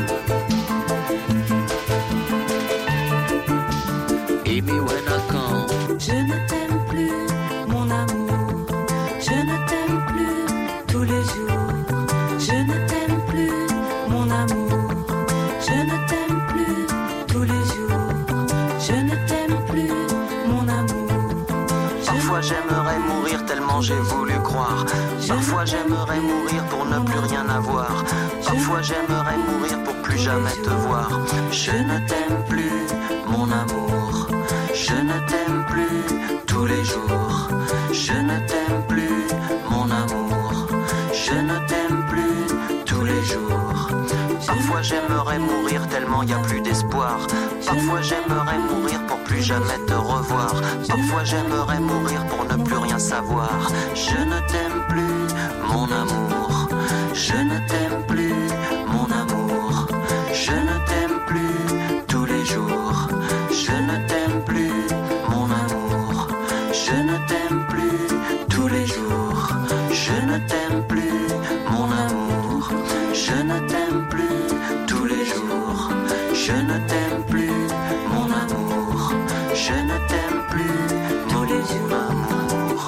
G: Hear me when I come.
C: Je ne t'aime plus, mon amour. Je ne t'aime plus tous les jours. Je ne t'aime plus, mon amour. Je ne t'aime plus tous les jours. Je ne t'aime plus, mon amour.
G: Parfois j'aimerais mourir tellement j'ai voulu croire. Parfois j'aimerais mourir pour ne plus rien avoir. Parfois j'aimerais mourir pour plus jamais te voir. Je ne t'aime plus, mon amour. Je ne t'aime plus tous les jours. Je ne t'aime plus, mon amour. Je ne t'aime plus tous les jours. Parfois j'aimerais mourir tellement y a plus d'espoir. Parfois j'aimerais mourir pour plus jamais te revoir. Parfois j'aimerais mourir pour ne plus rien savoir. Je ne t'aime plus, mon amour. Je ne t'aime plus, mon amour. Je ne t'aime plus tous les jours. Je ne t'aime plus, mon amour. Je ne t'aime plus tous les jours. Je ne t'aime plus, mon amour. Je ne t'aime plus tous les jours. Je ne t'aime plus, mon amour. Je ne t'aime plus tous les jours, amour.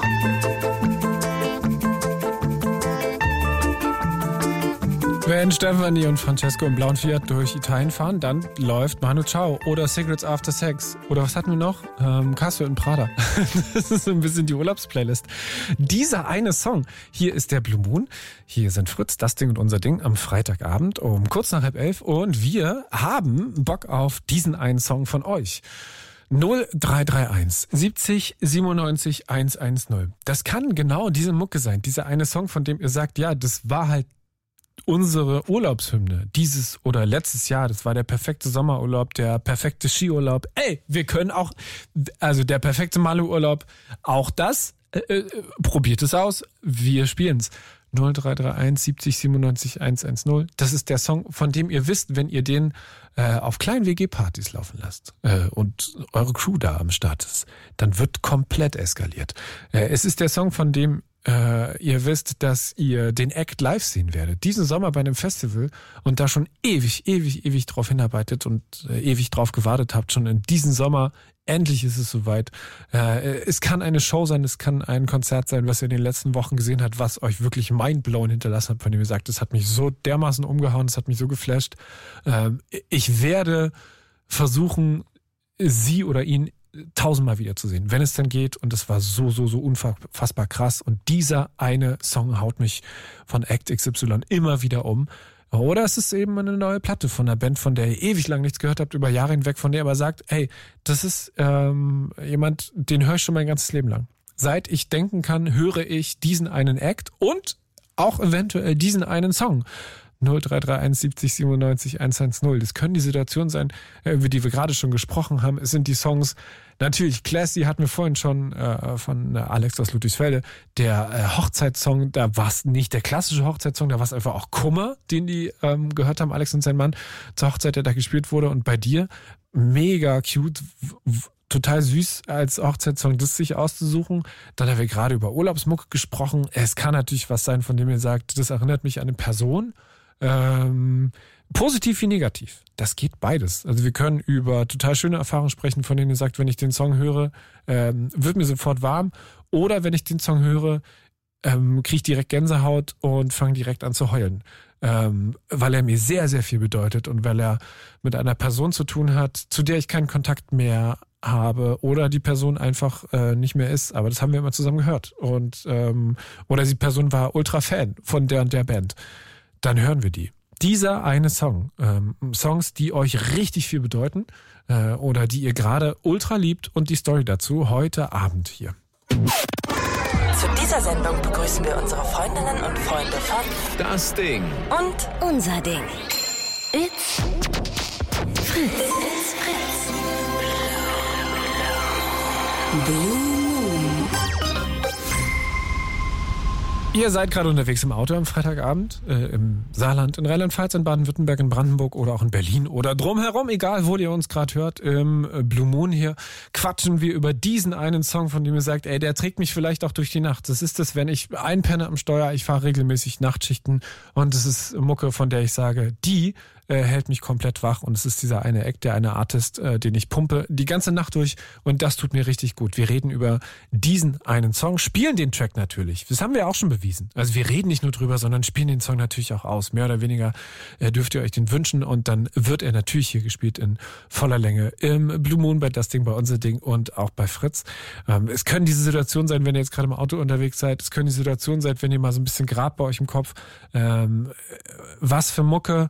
D: Wenn Stefanie und Francesco im blauen Fiat durch Italien fahren, dann läuft Manu Chao oder Cigarettes After Sex. Oder was hatten wir noch? Ähm, Casio und Prada. Das ist so ein bisschen die Urlaubsplaylist. Dieser eine Song, hier ist der Blue Moon. Hier sind Fritz, das Ding und unser Ding am Freitagabend um kurz nach halb elf. Und wir haben Bock auf diesen einen Song von euch. null drei drei eins siebzig siebenundneunzig hundertzehn. Das kann genau diese Mucke sein. Dieser eine Song, von dem ihr sagt, ja, das war halt unsere Urlaubshymne dieses oder letztes Jahr, das war der perfekte Sommerurlaub, der perfekte Skiurlaub. Ey, wir können auch, also der perfekte Malu-Urlaub, auch das, äh, äh, probiert es aus, wir spielen's. null drei drei eins siebzig siebenundneunzig hundertzehn. Das ist der Song, von dem ihr wisst, wenn ihr den äh, auf kleinen W G-Partys laufen lasst äh, und eure Crew da am Start ist, dann wird komplett eskaliert. Äh, es ist der Song, von dem äh, ihr wisst, dass ihr den Act live sehen werdet, diesen Sommer bei einem Festival und da schon ewig, ewig, ewig drauf hinarbeitet und äh, ewig drauf gewartet habt, schon in diesem Sommer, endlich ist es soweit. Äh, es kann eine Show sein, es kann ein Konzert sein, was ihr in den letzten Wochen gesehen habt, was euch wirklich mindblown hinterlassen hat, von dem ihr sagt, das hat mich so dermaßen umgehauen, das hat mich so geflasht. Äh, ich werde versuchen, sie oder ihn tausendmal wieder zu sehen, wenn es denn geht. Und das war so, so, so unfassbar krass. Und dieser eine Song haut mich von Act X Y immer wieder um. Oder es ist eben eine neue Platte von einer Band, von der ihr ewig lang nichts gehört habt, über Jahre hinweg, von der ihr aber sagt, hey, das ist ähm, jemand, den höre ich schon mein ganzes Leben lang. Seit ich denken kann, höre ich diesen einen Act und auch eventuell diesen einen Song. null drei drei eins siebzig siebenundneunzig hundertzehn. Das können die Situationen sein, über die wir gerade schon gesprochen haben. Es sind die Songs, natürlich Classy hatten wir vorhin schon äh, von Alex aus Ludwigsfelde. Der äh, Hochzeitssong, da war es nicht der klassische Hochzeitssong, da war es einfach auch Kummer, den die ähm, gehört haben, Alex und sein Mann, zur Hochzeit, der da gespielt wurde. Und bei dir, mega cute, w- w- total süß als Hochzeitssong, das sich auszusuchen. Dann haben wir gerade über Urlaubsmucke gesprochen. Es kann natürlich was sein, von dem ihr sagt, das erinnert mich an eine Person. Ähm, positiv wie negativ. Das geht beides. Also wir können über total schöne Erfahrungen sprechen, von denen ihr sagt, wenn ich den Song höre, ähm, wird mir sofort warm. Oder wenn ich den Song höre, ähm, kriege ich direkt Gänsehaut und fange direkt an zu heulen. Ähm, weil er mir sehr, sehr viel bedeutet und weil er mit einer Person zu tun hat, zu der ich keinen Kontakt mehr habe oder die Person einfach äh, nicht mehr ist. Aber das haben wir immer zusammen gehört. Und ähm, oder die Person war ultra Fan von der und der Band. Dann hören wir die. Dieser eine Song, ähm, Songs, die euch richtig viel bedeuten äh, oder die ihr gerade ultra liebt und die Story dazu heute Abend hier.
A: Zu dieser Sendung begrüßen wir unsere Freundinnen und Freunde von
H: Das Ding
A: und
C: Unser Ding. It's Fritz. It's Fritz. Blue Moon.
D: Ihr seid gerade unterwegs im Auto am Freitagabend, äh, im Saarland, in Rheinland-Pfalz, in Baden-Württemberg, in Brandenburg oder auch in Berlin oder drumherum, egal wo ihr uns gerade hört, im äh, Blue Moon hier, quatschen wir über diesen einen Song, von dem ihr sagt, ey, der trägt mich vielleicht auch durch die Nacht. Das ist es, wenn ich einpenne am Steuer, ich fahre regelmäßig Nachtschichten und es ist Mucke, von der ich sage, die äh, hält mich komplett wach und es ist dieser eine Act, der eine Artist, äh, den ich pumpe die ganze Nacht durch und das tut mir richtig gut. Wir reden über diesen einen Song, spielen den Track natürlich. Das haben wir auch schon bewiesen. Also wir reden nicht nur drüber, sondern spielen den Song natürlich auch aus. Mehr oder weniger äh, dürft ihr euch den wünschen und dann wird er natürlich hier gespielt in voller Länge im Blue Moon, bei Das Ding, bei Unser Ding und auch bei Fritz. Ähm, es können diese Situationen sein, wenn ihr jetzt gerade im Auto unterwegs seid. Es können die Situationen sein, wenn ihr mal so ein bisschen Grab bei euch im Kopf. Ähm, was für Mucke.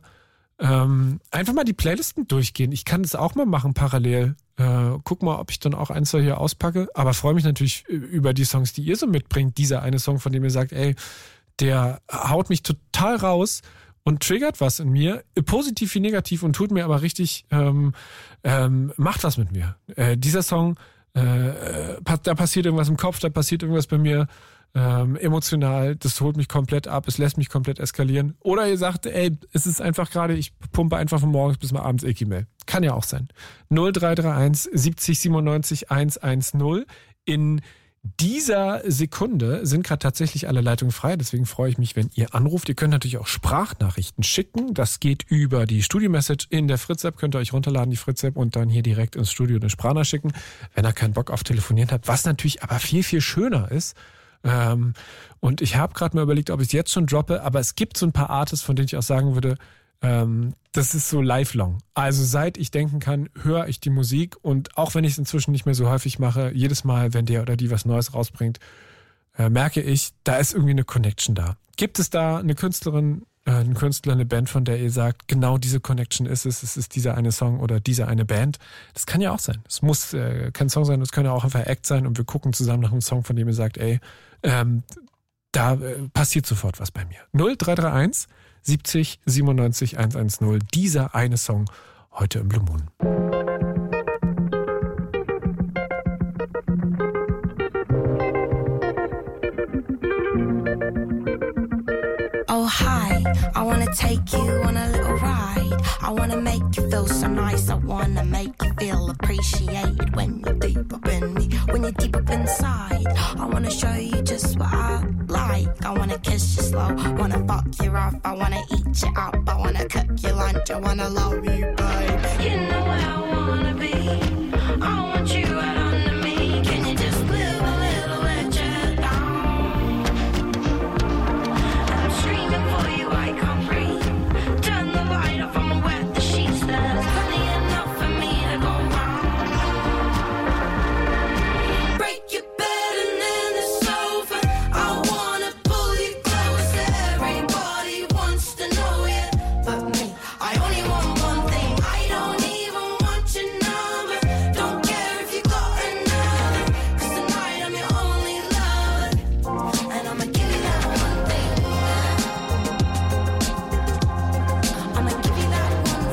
D: Ähm, einfach mal die Playlisten durchgehen. Ich kann das auch mal machen parallel. Äh, guck mal, ob ich dann auch eins hier auspacke. Aber freue mich natürlich über die Songs, die ihr so mitbringt. Dieser eine Song, von dem ihr sagt, ey, der haut mich total raus und triggert was in mir, positiv wie negativ und tut mir aber richtig, ähm, ähm, macht was mit mir. Äh, dieser Song, äh, da passiert irgendwas im Kopf, da passiert irgendwas bei mir. Ähm, emotional, das holt mich komplett ab, es lässt mich komplett eskalieren. Oder ihr sagt, ey, es ist einfach gerade, ich pumpe einfach von morgens bis mal abends Eki-Mail. Kann ja auch sein. null drei drei eins siebzig siebenundneunzig hundertzehn. In dieser Sekunde sind gerade tatsächlich alle Leitungen frei, deswegen freue ich mich, wenn ihr anruft. Ihr könnt natürlich auch Sprachnachrichten schicken. Das geht über die Studio-Message in der Fritz-App. Könnt ihr euch runterladen, die Fritz-App, und dann hier direkt ins Studio eine Sprachnachricht schicken, wenn ihr keinen Bock auf Telefonieren habt. Was natürlich aber viel, viel schöner ist. Ähm, und ich habe gerade mal überlegt, ob ich es jetzt schon droppe, aber es gibt so ein paar Artists, von denen ich auch sagen würde, ähm, das ist so lifelong. Also seit ich denken kann, höre ich die Musik, und auch wenn ich es inzwischen nicht mehr so häufig mache, jedes Mal, wenn der oder die was Neues rausbringt, äh, merke ich, da ist irgendwie eine Connection da. Gibt es da eine Künstlerin, äh, einen Künstler, eine Band, von der ihr sagt, genau diese Connection ist es, es ist dieser eine Song oder diese eine Band? Das kann ja auch sein. Es muss äh, kein Song sein, es kann ja auch einfach Act sein, und wir gucken zusammen nach einem Song, von dem ihr sagt, ey, ähm, da äh, passiert sofort was bei mir. null drei drei eins siebzig siebenundneunzig hundertzehn. Dieser eine Song heute im Blue Moon.
C: Oh hi, I wanna take you on a little ride. I wanna make you feel so nice. I wanna make you feel appreciated when you're deep up in me, when you're deep up inside. I wanna show you just what I I wanna kiss you slow, wanna fuck you rough, I wanna eat you up, I wanna cook you lunch, I wanna love you, babe. You know where I wanna be, I want you right under me. Can you just live a little, let you down? I'm screaming for you, I can't breathe. Turn the light off, I'ma wet the sheets. There's plenty enough for me to go round. Break your bed and then the sofa. I wanna pull you close. Everybody wants to know you, but me. I only want one thing. I don't even want your number. Don't care if you got another. 'Cause tonight I'm your only lover, and I'ma give you that one thing. I'ma give you that one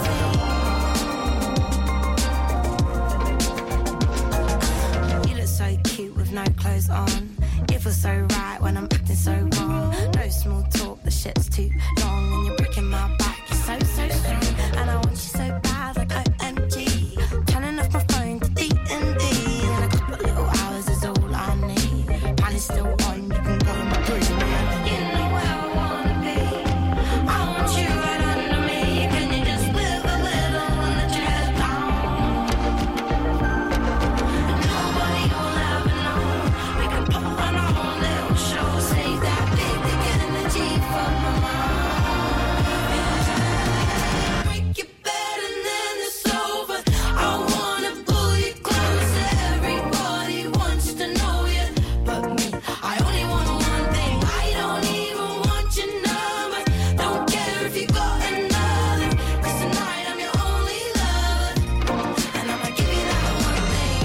C: thing. You look so cute with no clothes on. It feels so right when I'm acting so wrong. No small talk, the shit's too long. And you're breaking my back, you're so, so strong. And I want you so bad, like O M G. Turning off my phone to D and D. And a couple little hours is all I need. Plan is still on, you can go and premium. You know where I wanna be, I want you right under me. Can you just live a little and let your head down? And nobody will ever know. We can put on our own little show. Save that big, big energy for my mind. Break your bed and then it's over. I wanna pull you close. Everybody wants to know you, but me. I only want one thing. I don't even want your number. Don't care if you got another. 'Cause tonight I'm your only lover, and I'ma give you that one thing.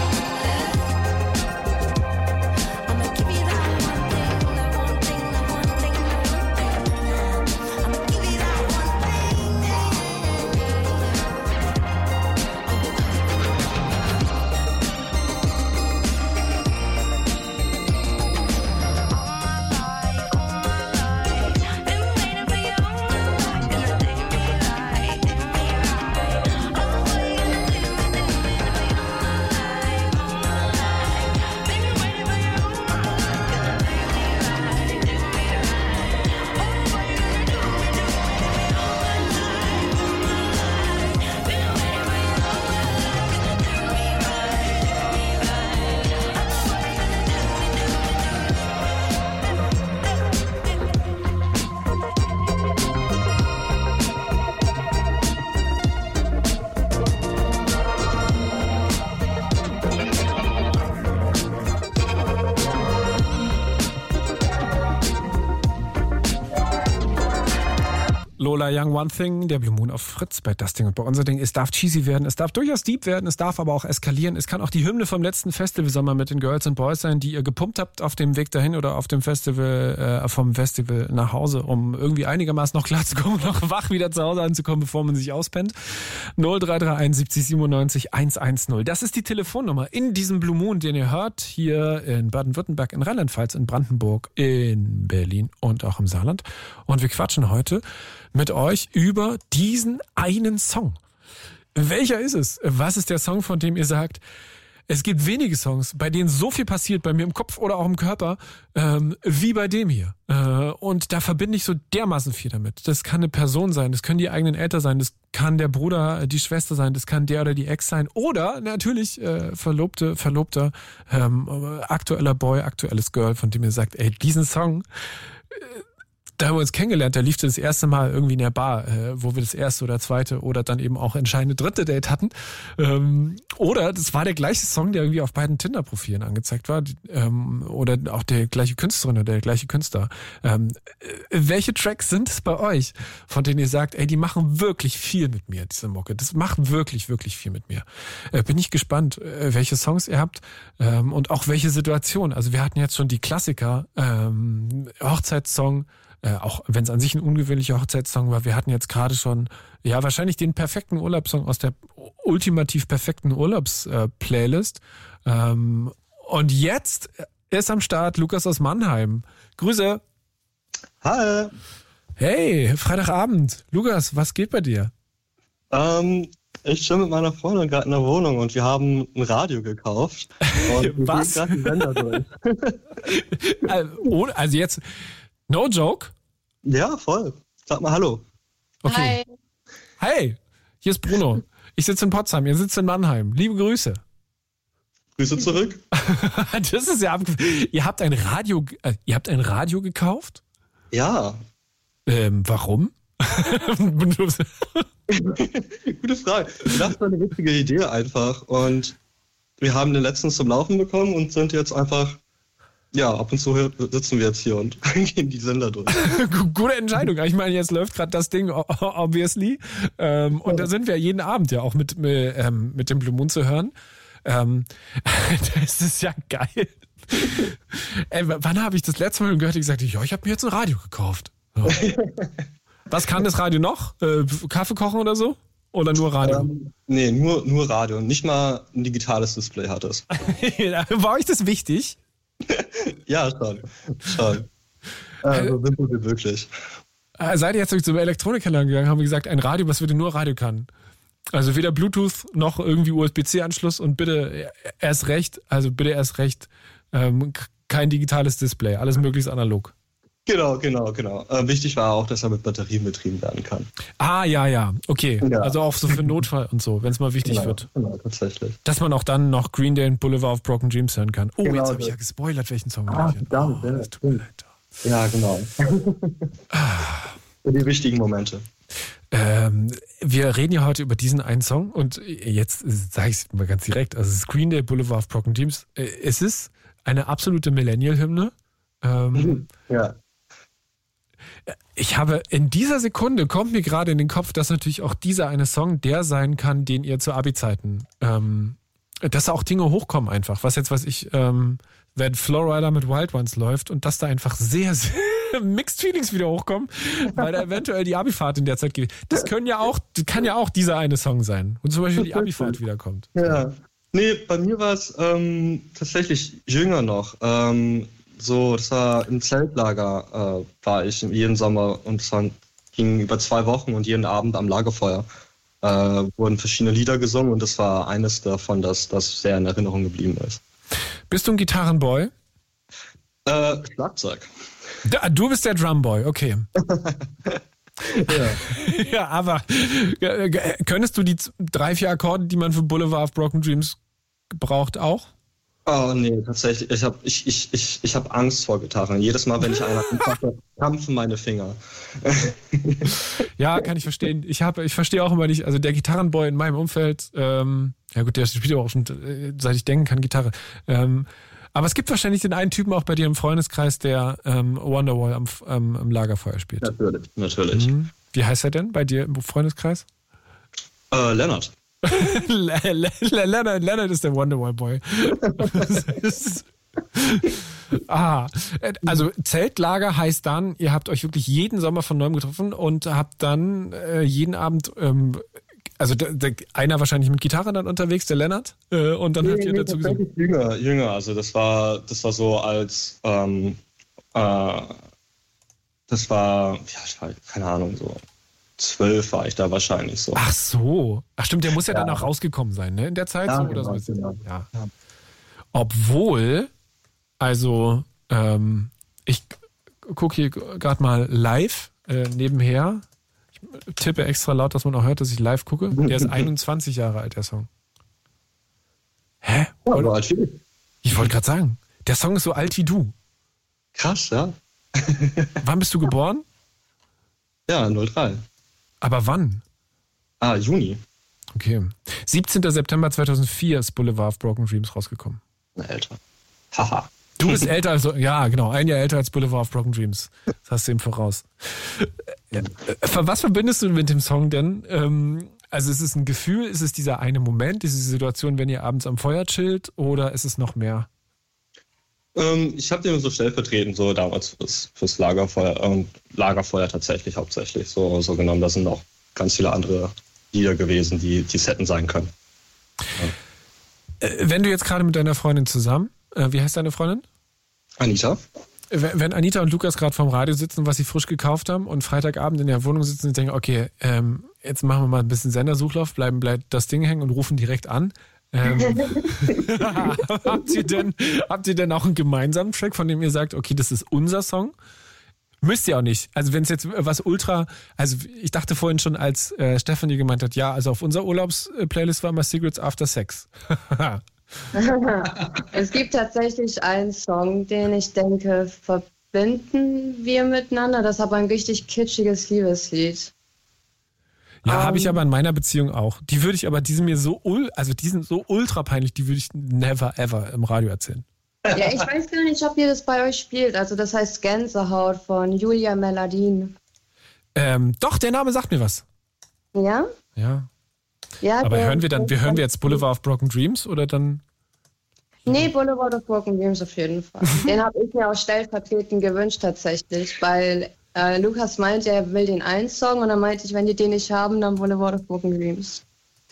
C: I'ma give you that one thing, that one thing, that one thing, that one thing. I'ma give you that one
D: Lola Young, One Thing, der Blue Moon auf Fritz bei Das Ding und bei unser Ding. Es darf cheesy werden, es darf durchaus deep werden, es darf aber auch eskalieren. Es kann auch die Hymne vom letzten Festival Sommer mit den Girls and Boys sein, die ihr gepumpt habt auf dem Weg dahin oder auf dem Festival, äh, vom Festival nach Hause, um irgendwie einigermaßen noch klar zu kommen, noch wach wieder zu Hause anzukommen, bevor man sich auspennt. null drei drei eins siebzig siebenundneunzig hundertzehn. Das ist die Telefonnummer in diesem Blue Moon, den ihr hört, hier in Baden-Württemberg, in Rheinland-Pfalz, in Brandenburg, in Berlin und auch im Saarland. Und wir quatschen heute mit euch über diesen einen Song. Welcher ist es? Was ist der Song, von dem ihr sagt, es gibt wenige Songs, bei denen so viel passiert, bei mir im Kopf oder auch im Körper, ähm, wie bei dem hier. Äh, und da verbinde ich so dermaßen viel damit. Das kann eine Person sein, das können die eigenen Eltern sein, das kann der Bruder, die Schwester sein, das kann der oder die Ex sein oder natürlich äh, Verlobte, Verlobter, ähm, aktueller Boy, aktuelles Girl, von dem ihr sagt, ey, diesen Song, äh, da haben wir uns kennengelernt, da lief das erste Mal irgendwie in der Bar, äh, wo wir das erste oder zweite oder dann eben auch entscheidende dritte Date hatten. Ähm, oder das war der gleiche Song, der irgendwie auf beiden Tinder-Profilen angezeigt war. Ähm, oder auch der gleiche Künstlerin oder der gleiche Künstler. Ähm, äh, welche Tracks sind es bei euch, von denen ihr sagt, ey, die machen wirklich viel mit mir, diese Mucke. Das macht wirklich, wirklich viel mit mir. Äh, bin ich gespannt, äh, welche Songs ihr habt ähm, und auch welche Situation. Also wir hatten jetzt schon die Klassiker, ähm, Hochzeitssong, Äh, auch wenn es an sich ein ungewöhnlicher Hochzeitssong war, wir hatten jetzt gerade schon, ja, wahrscheinlich den perfekten Urlaubssong aus der ultimativ perfekten Urlaubs-Playlist. Äh, ähm, und jetzt ist am Start Lukas aus Mannheim. Grüße.
H: Hi.
D: Hey, Freitagabend. Lukas, was geht bei dir?
H: Ähm, Ich chill mit meiner Freundin gerade in der Wohnung und wir haben ein Radio gekauft. Und wir
D: Was?
H: gehen gerade den Sender durch.
D: Also jetzt, no joke?
H: Ja, voll. Sag mal Hallo.
D: Okay.
F: Hi.
D: Hey, hier ist Bruno. Ich sitze in Potsdam, ihr sitzt in Mannheim. Liebe Grüße.
H: Grüße zurück.
D: Das ist ja abge- Ihr habt ein Radio, äh, ihr habt ein Radio gekauft?
H: Ja.
D: Ähm, warum?
H: Gute Frage. Das war eine witzige Idee einfach. Und wir haben den letztens zum Laufen bekommen und sind jetzt einfach, ja, ab und zu sitzen wir jetzt hier und gehen die Sender durch.
D: Gute Entscheidung. Ich meine, jetzt läuft gerade das Ding, obviously. Ähm, und da sind wir jeden Abend ja auch mit, mit, ähm, mit dem Blue Moon zu hören. Ähm, das ist ja geil. Ey, wann habe ich das letzte Mal gehört, ich gesagt, ja, ich habe mir jetzt ein Radio gekauft. So. Was kann das Radio noch? Äh, Kaffee kochen oder so? Oder nur Radio?
H: Ähm, nee, nur, nur Radio. Nicht mal ein digitales Display hat es.
D: War euch das wichtig?
H: Ja, schon. schon. Äh, so simpel wie möglich.
D: Äh, seid ihr jetzt zum Elektroniker gegangen, haben wir gesagt, ein Radio, was bitte nur Radio kann? Also weder Bluetooth noch irgendwie U S B C-Anschluss und bitte erst recht, also bitte erst recht, ähm, kein digitales Display, alles möglichst analog.
H: Genau, genau, genau. Äh, wichtig war auch, dass er mit Batterien betrieben werden kann.
D: Ah, ja, ja, okay.
H: Ja.
D: Also auch so für Notfall und so, wenn es mal wichtig
H: Genau,
D: wird.
H: genau, tatsächlich.
D: Dass man auch dann noch Green Day und Boulevard of Broken Dreams hören kann. Oh,
H: Genau
D: jetzt habe ich
H: so.
D: ja gespoilert, welchen Song
H: Ah,
D: ich hier-
H: verdammt,
D: oh,
H: ja,
D: das tut mir leid.
H: Ja, genau. Für die wichtigen Momente.
D: Ähm, wir reden ja heute über diesen einen Song und jetzt sage ich es mal ganz direkt. Also es ist Green Day, Boulevard of Broken Dreams. Äh, Es ist eine absolute Millennial-Hymne. Ähm,
H: Ja.
D: Ich habe in dieser Sekunde kommt mir gerade in den Kopf, dass natürlich auch dieser eine Song der sein kann, den ihr zu Abi-Zeiten, ähm, dass da auch Dinge hochkommen einfach. Was jetzt, was ich, ähm, wenn Florida mit Wild Ones läuft und dass da einfach sehr, sehr Mixed Feelings wieder hochkommen, weil da eventuell die Abifahrt in der Zeit geht. Das können ja auch, kann ja auch dieser eine Song sein, wo zum Beispiel die Abifahrt wiederkommt.
H: Ja. Nee, bei mir war es ähm, tatsächlich jünger noch. Ähm, so, das war im Zeltlager, äh, war ich jeden Sommer und es waren, ging über zwei Wochen und jeden Abend am Lagerfeuer äh, wurden verschiedene Lieder gesungen und das war eines davon, das, das sehr in Erinnerung geblieben ist.
D: Bist du ein Gitarrenboy?
H: Äh, Schlagzeug.
D: Da, du bist der Drumboy, okay.
H: Ja.
D: Ja, aber äh, äh, könntest du die z- drei, vier Akkorde, die man für Boulevard of Broken Dreams braucht, auch?
H: Oh nee, tatsächlich. Ich habe ich, ich, ich, ich hab Angst vor Gitarren. Jedes Mal, wenn ich eine anfasse, krampfen meine Finger.
D: Ja, kann ich verstehen. Ich habe, ich verstehe auch immer nicht, also der Gitarrenboy in meinem Umfeld, ähm, ja gut, der spielt auch schon, äh, seit ich denken kann, Gitarre. Ähm, aber es gibt wahrscheinlich den einen Typen auch bei dir im Freundeskreis, der ähm, Wonderwall am, ähm, am Lagerfeuer spielt.
H: Natürlich, natürlich.
D: Mhm. Wie heißt er denn bei dir im Freundeskreis?
H: Äh, Lennart.
D: Leonard, Leonard ist der Wonderwall-Boy. Ah, also Zeltlager heißt dann, ihr habt euch wirklich jeden Sommer von neuem getroffen und habt dann äh, jeden Abend, ähm, also der, der, einer wahrscheinlich mit Gitarre dann unterwegs, der Lennart, äh, und dann habt ihr dazu gesungen.
H: tatsächlich jünger, jünger. Also das war, das war so als, ähm, äh, das war, ja, ich war, keine Ahnung, so zwölf war ich da wahrscheinlich so.
D: Ach so. Ach stimmt, der muss ja,
H: Ja.
D: dann auch rausgekommen sein, ne? In der Zeit
H: Ja,
D: so oder
H: genau,
D: so.
H: genau.
D: Ja.
H: Ja.
D: Obwohl, also, ähm, ich gucke hier gerade mal live äh, nebenher. Ich tippe extra laut, dass man auch hört, dass ich live gucke. Der ist einundzwanzig Jahre alt, der Song. Hä?
H: Ja,
D: Oder?
H: aber als Kind.
D: Ich wollte gerade sagen, der Song ist so alt wie du.
H: Krass, ja.
D: Wann bist du geboren?
H: Ja, null drei.
D: Aber wann?
H: Ah, Juni.
D: Okay. siebzehnter September zweitausendvier ist Boulevard of Broken Dreams rausgekommen.
H: Na, älter. Haha.
D: Du bist älter als, ja, genau, ein Jahr älter als Boulevard of Broken Dreams. Das hast du ihm voraus. Äh, Was verbindest du mit dem Song denn? Ähm, also ist es ein Gefühl, ist es dieser eine Moment, ist es die Situation, wenn ihr abends am Feuer chillt oder ist es noch mehr?
H: Ähm, ich habe den so stellvertretend so damals fürs, fürs Lagerfeuer und Lagerfeuer tatsächlich hauptsächlich so, so genommen. Da sind auch ganz viele andere Lieder gewesen, die, die es hätten sein können.
D: Äh, Wenn du jetzt gerade mit deiner Freundin zusammen, äh, wie heißt deine Freundin?
H: Anita?
D: wenn Anita und Lukas gerade vorm Radio sitzen, was sie frisch gekauft haben und Freitagabend in der Wohnung sitzen und denken, okay, ähm, jetzt machen wir mal ein bisschen Sendersuchlauf, bleiben bleibt das Ding hängen und rufen direkt an. Ähm, habt ihr denn, habt ihr denn auch einen gemeinsamen Track, von dem ihr sagt, okay, das ist unser Song? Müsst ihr auch nicht. Also wenn es jetzt was ultra, also ich dachte vorhin schon, als äh, Stefanie gemeint hat, ja, also auf unserer Urlaubsplaylist war mal Secrets After Sex.
I: Es gibt tatsächlich einen Song, den ich denke, verbinden wir miteinander. Das ist aber ein richtig kitschiges Liebeslied.
D: Ja,
I: um,
D: habe ich aber in meiner Beziehung auch. Die würde ich aber, die sind mir so, also die sind so ultra peinlich, die würde ich never ever im Radio erzählen.
I: Ja, ich weiß gar nicht, ob ihr das bei euch spielt. Also das heißt Gänsehaut von Julia Meladin.
D: Ähm, doch, der Name sagt mir was.
I: Ja?
D: Ja.
I: Ja,
D: aber
I: der,
D: hören wir dann, wir hören wir jetzt Boulevard of Broken Dreams oder dann?
I: Nee, Boulevard of Broken Dreams auf jeden Fall. Den habe ich mir auch stellvertretend gewünscht tatsächlich, weil äh, Lukas meinte, er will den einen Song und dann meinte ich, wenn die den nicht haben, dann Boulevard of Broken Dreams.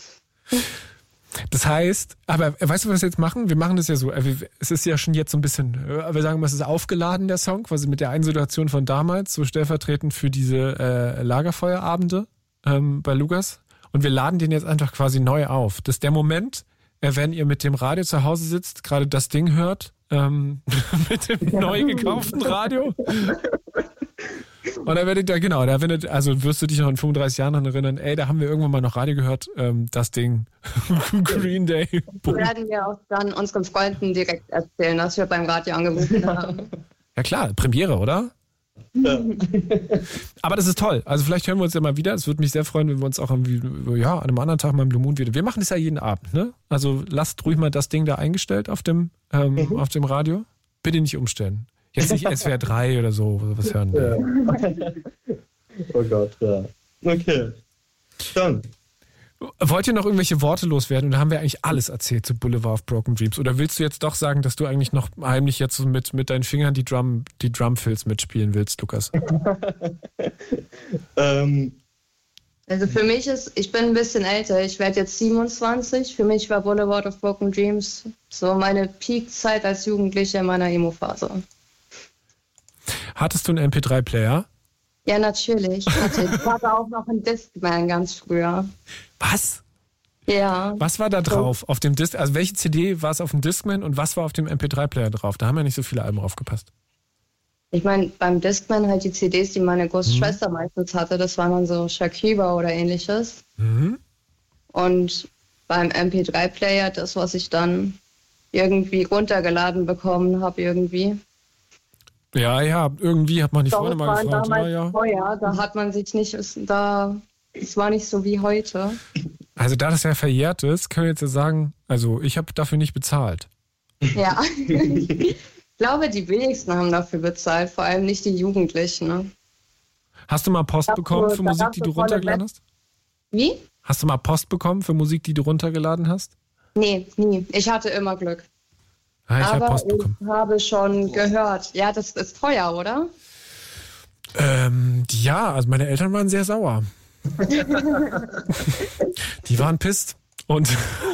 D: Das heißt, aber weißt du, was wir jetzt machen? Wir machen das ja so, es ist ja schon jetzt so ein bisschen, wir sagen mal, es ist aufgeladen, der Song, quasi mit der einen Situation von damals, so stellvertretend für diese äh, Lagerfeuerabende ähm, bei Lukas. Und wir laden den jetzt einfach quasi neu auf. Das ist der Moment, wenn ihr mit dem Radio zu Hause sitzt, gerade das Ding hört, ähm, mit dem neu gekauften Radio. Und dann werdet ihr, genau, da werdet, also wirst du dich noch in fünfunddreißig Jahren erinnern, ey, da haben wir irgendwann mal noch Radio gehört, ähm, das Ding, Green Day.
I: Das werden wir auch dann unseren Freunden direkt erzählen, dass wir beim Radio angerufen haben.
D: Ja klar, Premiere, oder? Ja. Aber das ist toll. Also vielleicht hören wir uns ja mal wieder. Es würde mich sehr freuen, wenn wir uns auch irgendwie, ja, an einem anderen Tag mal im Blue Moon wieder. Wir machen das ja jeden Abend, ne? Also lasst ruhig mal das Ding da eingestellt auf dem, ähm, mhm. auf dem Radio. Bitte nicht umstellen. Jetzt nicht S W R drei oder so, was hören wir.
H: Ja. Oh Gott, ja. Okay. Dann.
D: Wollt ihr noch irgendwelche Worte loswerden? Und da haben wir eigentlich alles erzählt zu Boulevard of Broken Dreams. Oder willst du jetzt doch sagen, dass du eigentlich noch heimlich jetzt mit, mit deinen Fingern die Drum, die Drumfills mitspielen willst, Lukas?
H: ähm.
I: Also für mich ist, ich bin ein bisschen älter, ich werde jetzt siebenundzwanzig. Für mich war Boulevard of Broken Dreams so meine Peak-Zeit als Jugendliche in meiner Emo-Phase.
D: Hattest du einen M P drei Player?
I: Ja, natürlich. Hatte. Ich hatte auch noch einen Discman ganz früher.
D: Was?
I: Ja.
D: Was war da drauf auf dem Disc? Also welche C D war es auf dem Discman und was war auf dem M P drei Player drauf? Da haben ja nicht so viele Alben aufgepasst.
I: Ich meine, beim Discman halt die C Ds, die meine große mhm. Schwester meistens hatte, das waren dann so Shakira oder ähnliches. Mhm. Und beim M P drei Player, das, was ich dann irgendwie runtergeladen bekommen habe irgendwie.
D: Ja, ja, irgendwie hat man die
I: Doch,
D: Freunde mal gefragt.
I: Damals
D: ja, ja.
I: Teuer, da hat man sich nicht, da, es war nicht so wie heute.
D: Also da das ja verjährt ist, können wir jetzt ja sagen, also ich habe dafür nicht bezahlt.
I: Ja, ich glaube, die wenigsten haben dafür bezahlt, vor allem nicht die Jugendlichen. Ne?
D: Hast du mal Post bekommen für Musik, die du runtergeladen hast?
I: Wie?
D: Hast du mal Post bekommen für Musik, die du runtergeladen hast?
I: Nee, nie. Ich hatte immer Glück.
D: Ah, ich
I: Aber
D: hab Post bekommen.
I: Ich habe schon gehört. Ja, das ist teuer, oder?
D: Ähm, ja, also meine Eltern waren sehr sauer. Die waren pisst. Und,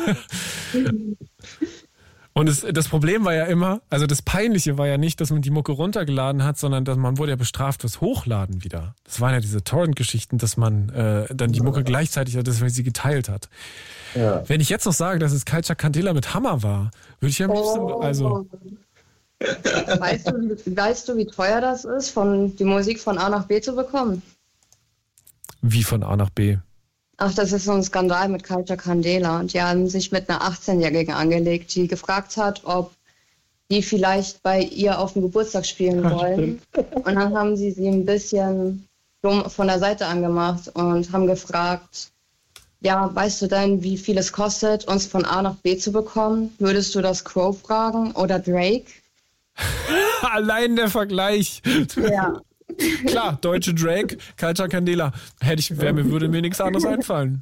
D: und es, das Problem war ja immer, also das Peinliche war ja nicht, dass man die Mucke runtergeladen hat, sondern dass man wurde ja bestraft fürs Hochladen wieder. Das waren ja diese Torrent-Geschichten, dass man äh, dann die Mucke gleichzeitig hat, dass man sie geteilt hat. Ja. Wenn ich jetzt noch sage, dass es Culture Candela mit Hammer war, würde ich ja am liebsten,
I: oh.
D: also...
I: Weißt du, weißt du, wie teuer das ist, von die Musik von A nach B zu bekommen?
D: Wie von A nach B?
I: Ach, das ist so ein Skandal mit Culture Candela. Und die haben sich mit einer achtzehnjährigen angelegt, die gefragt hat, ob die vielleicht bei ihr auf dem Geburtstag spielen wollen. Und dann haben sie sie ein bisschen dumm von der Seite angemacht und haben gefragt, ja, weißt du denn, wie viel es kostet, uns von A nach B zu bekommen? Würdest du das Crow fragen oder Drake?
D: Allein der Vergleich.
I: Ja.
D: Klar, deutsche Drake, Culture Candela. Hätte ich, wär, mir würde mir nichts anderes einfallen.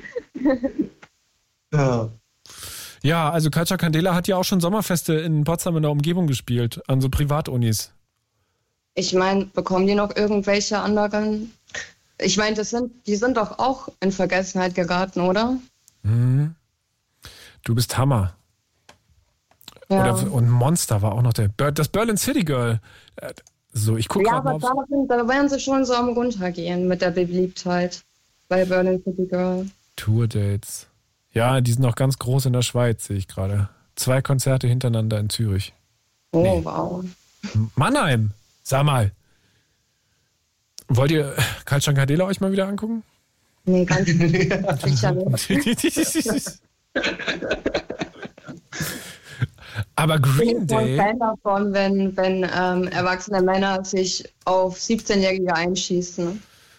H: Ja.
D: Ja, also Culture Candela hat ja auch schon Sommerfeste in Potsdam in der Umgebung gespielt, an so Privatunis.
I: Ich meine, bekommen die noch irgendwelche anderen? Ich meine, das sind, die sind doch auch in Vergessenheit geraten, oder?
D: Mhm. Du bist Hammer.
I: Ja.
D: Oder, und Monster war auch noch der. Das Berlin City Girl. So, ich gucke
I: Ja,
D: gerade mal.
I: aber
D: Auf,
I: da, da werden sie schon so am runtergehen mit der Beliebtheit bei Berlin City Girl.
D: Tourdates. Ja, die sind noch ganz groß in der Schweiz, sehe ich gerade. Zwei Konzerte hintereinander in Zürich.
I: Oh,
D: Nee.
I: wow.
D: Mannheim, sag mal. Wollt ihr Kaltschan Kadela euch mal wieder angucken?
I: Nee, ganz sicher nicht.
D: Aber
I: Ich
D: Green
I: bin ein
D: Day,
I: Fan davon, wenn, wenn ähm, erwachsene Männer sich auf siebzehnjährige einschießen.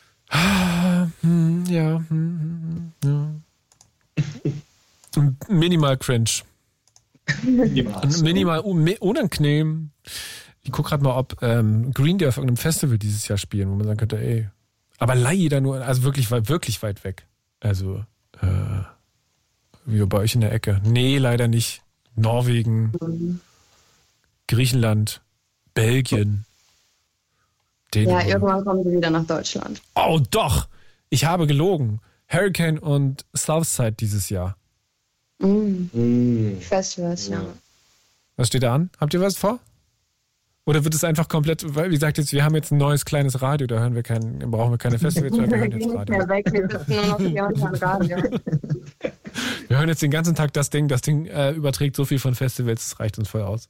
D: hm, ja, hm, hm, ja. Minimal cringe. Minimal un- unangenehm. Ich gucke gerade mal, ob ähm, Green Day auf irgendeinem Festival dieses Jahr spielen, wo man sagen könnte, ey. Aber leider nur, also wirklich, wirklich weit weg. Also, äh, wie bei euch in der Ecke. Nee, leider nicht. Norwegen, Griechenland, Belgien,
I: Ja,
D: Dänemark.
I: irgendwann kommen sie wieder nach Deutschland.
D: Oh, doch! Ich habe gelogen. Hurricane und Southside dieses Jahr.
I: Mm.
H: Mm.
I: Festivals, ja.
D: Was steht da an? Habt ihr was vor? Oder wird es einfach komplett, weil, wie gesagt, jetzt, wir haben jetzt ein neues kleines Radio, da hören wir kein, brauchen wir keine Festivals, wir hören jetzt
I: Nicht
D: Radio.
I: mehr weg, wir sitzen nur noch hier unter dem Radio.
D: Wir hören jetzt den ganzen Tag das Ding, das Ding äh, überträgt so viel von Festivals, das reicht uns voll aus.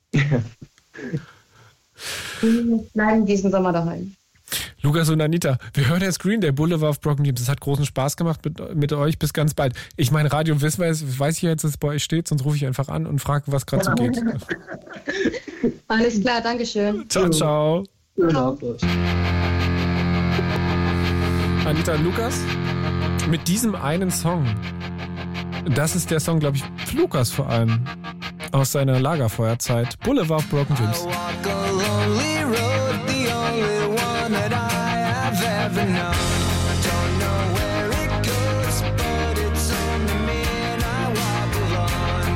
I: Wir bleiben diesen Sommer daheim.
D: Lukas und Anita, wir hören jetzt Green Day, Boulevard of Broken Dreams. Es hat großen Spaß gemacht mit, mit euch. Bis ganz bald. Ich meine, Radio wissen wir, weiß ich jetzt, dass es bei euch steht, sonst rufe ich einfach an und frage, was gerade so geht.
I: Alles klar, Dankeschön.
D: Ciao, ciao.
H: Schönen Abend euch.
D: Anita und Lukas, mit diesem einen Song, das ist der Song, glaube ich, für Lukas vor allem, aus seiner Lagerfeuerzeit, Boulevard of Broken Dreams.
E: walk a lonely road, the only one that I have ever known. Don't know where it goes, but it's only me and I walk alone.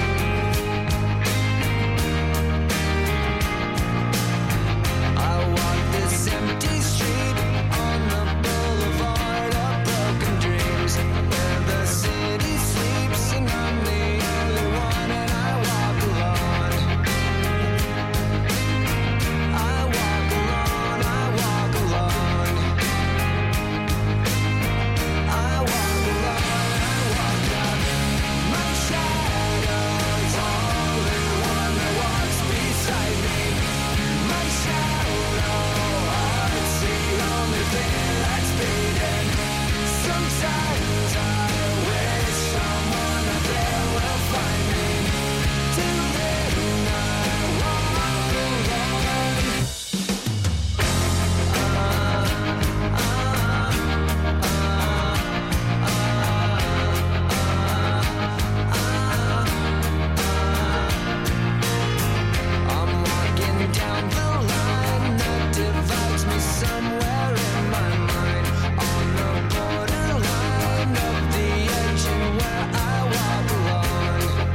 E: I walk this empty street on the boulevard of broken dreams, where the city sleeps and I'm the only one and I walk alone. I walk alone, I walk alone. I walk alone, I walk alone. My shadow's only one that walks beside me. My shadow, it's the only thing that's beating. Sometimes I wish someone out there will find me. Till then I walk alone. I'm walking down the line that divides me somewhere in my mind, on the borderline of the edge and where I walk alone.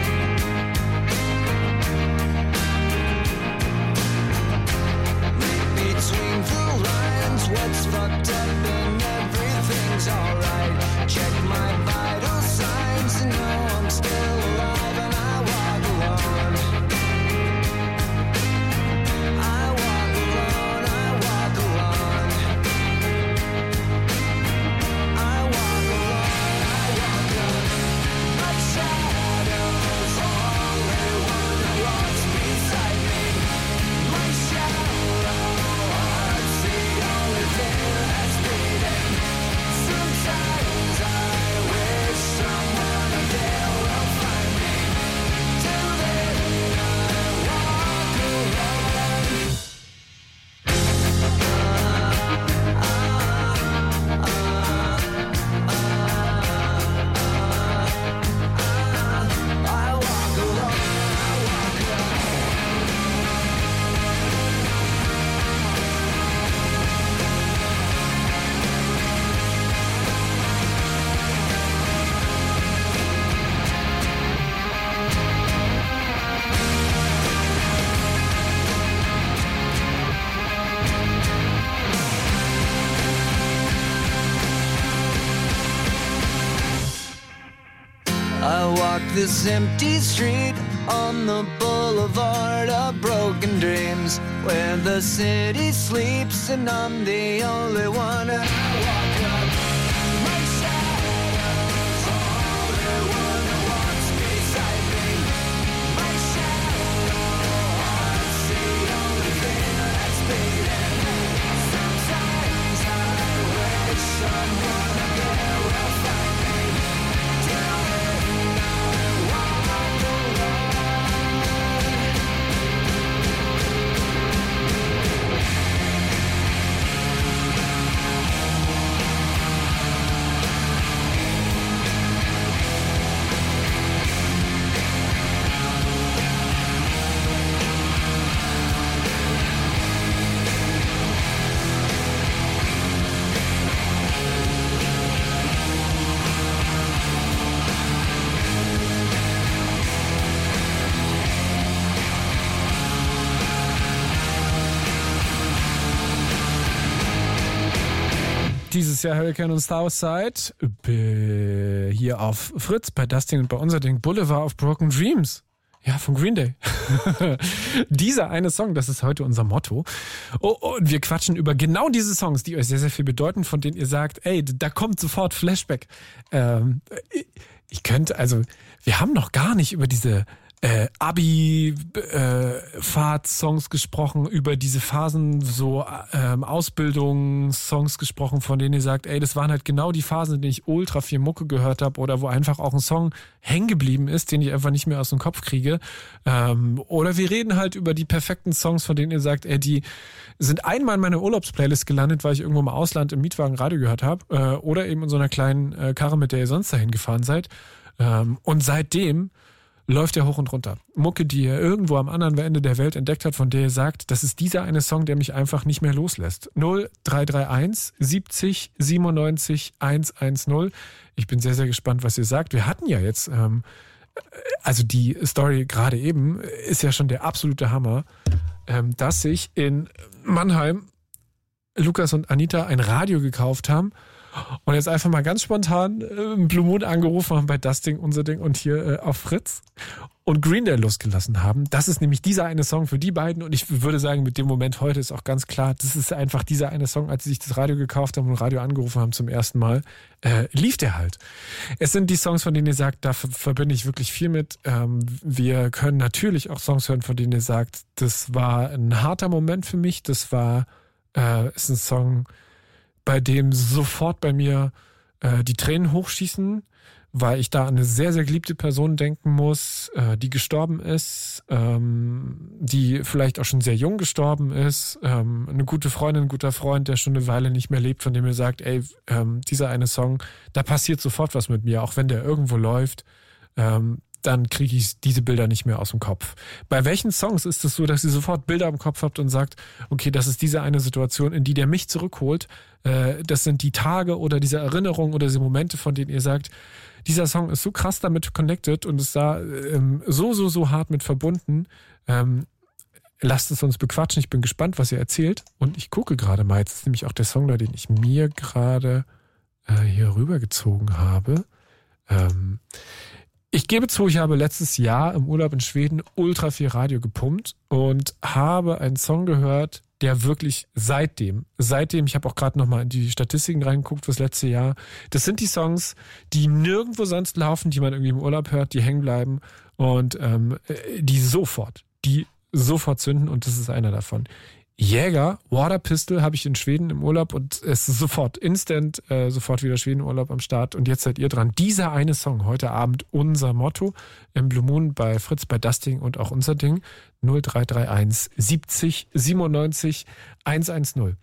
E: Read between the lines, what's fucked up and everything's alright. Check my vital signs and know I'm still alive and I walk alone. I walk alone, I walk alone. I walk alone, I walk alone. My shadow's only one that walks beside me. My shadow, it's the only thing that's beating. Sometimes I wish someone out there will find me. Till then I walk alone. I walk alone, I walk alone. I walk this empty street
J: on the boulevard of broken dreams, where the city sleeps and I'm the only one. And I walk up, my shadow's the only one that walks beside me. My shadow haunts the only thing that's beating. Sometimes I wish someone there will find me. Till then I walk alone.
D: Dieses Jahr Hurricane und Southside hier auf Fritz bei Das Ding und bei unser Ding Boulevard of Broken Dreams. Ja, von Green Day. Dieser eine Song, das ist heute unser Motto. Oh, und wir quatschen über genau diese Songs, die euch sehr, sehr viel bedeuten, von denen ihr sagt, ey, da kommt sofort Flashback. Ähm, ich könnte, also, wir haben noch gar nicht über diese Äh, Abi-Fahrt-Songs äh, gesprochen, über diese Phasen, so ähm, Ausbildungssongs gesprochen, von denen ihr sagt, ey, das waren halt genau die Phasen, in denen ich ultra viel Mucke gehört habe oder wo einfach auch ein Song hängen geblieben ist, den ich einfach nicht mehr aus dem Kopf kriege. Ähm, oder wir reden halt über die perfekten Songs, von denen ihr sagt, ey, die sind einmal in meiner Urlaubsplaylist gelandet, weil ich irgendwo im Ausland im Mietwagen Radio gehört habe, äh, oder eben in so einer kleinen äh, Karre, mit der ihr sonst dahin gefahren seid. Ähm, und seitdem läuft er hoch und runter. Mucke, die er irgendwo am anderen Ende der Welt entdeckt hat, von der er sagt, das ist dieser eine Song, der mich einfach nicht mehr loslässt. null drei drei eins siebzig siebenundneunzig hundertzehn. Ich bin sehr, sehr gespannt, was ihr sagt. Wir hatten ja jetzt, ähm, also die Story gerade eben ist ja schon der absolute Hammer, ähm, dass sich in Mannheim Lukas und Anita ein Radio gekauft haben und jetzt einfach mal ganz spontan äh, Blue Moon angerufen haben bei Das Ding, unser Ding und hier äh, auf Fritz und Green Day losgelassen haben. Das ist nämlich dieser eine Song für die beiden und ich würde sagen, mit dem Moment heute ist auch ganz klar, das ist einfach dieser eine Song, als sie sich das Radio gekauft haben und Radio angerufen haben zum ersten Mal, äh, lief der halt. Es sind die Songs, von denen ihr sagt, da ver- verbinde ich wirklich viel mit. Ähm, wir können natürlich auch Songs hören, von denen ihr sagt, das war ein harter Moment für mich, das war, äh, ist ein Song, bei dem sofort bei mir äh, die Tränen hochschießen, weil ich da an eine sehr, sehr geliebte Person denken muss, äh, die gestorben ist, ähm, die vielleicht auch schon sehr jung gestorben ist, ähm, eine gute Freundin, ein guter Freund, der schon eine Weile nicht mehr lebt, von dem ihr sagt, ey, ähm, dieser eine Song, da passiert sofort was mit mir, auch wenn der irgendwo läuft, ähm, dann kriege ich diese Bilder nicht mehr aus dem Kopf. Bei welchen Songs ist es so, dass ihr sofort Bilder im Kopf habt und sagt, okay, das ist diese eine Situation, in die der mich zurückholt. Äh, das sind die Tage oder diese Erinnerungen oder diese Momente, von denen ihr sagt, dieser Song ist so krass damit connected und ist da ähm, so, so, so hart mit verbunden. Ähm, lasst es uns bequatschen. Ich bin gespannt, was ihr erzählt. Und ich gucke gerade mal, jetzt ist nämlich auch der Song da, den ich mir gerade äh, hier rübergezogen habe. Ähm, Ich gebe zu, ich habe letztes Jahr im Urlaub in Schweden ultra viel Radio gepumpt und habe einen Song gehört, der wirklich seitdem, seitdem, ich habe auch gerade nochmal in die Statistiken reingeguckt fürs letzte Jahr, das sind die Songs, die nirgendwo sonst laufen, die man irgendwie im Urlaub hört, die hängen bleiben und ähm, die sofort, die sofort zünden und das ist einer davon. Jäger, Water Pistol habe ich in Schweden im Urlaub und es ist sofort, instant, äh, sofort wieder Schweden-Urlaub am Start und jetzt seid ihr dran. Dieser eine Song, heute Abend unser Motto im Blue Moon bei Fritz, bei Das Ding und auch unser Ding, null drei drei eins siebzig siebenundneunzig hundertzehn.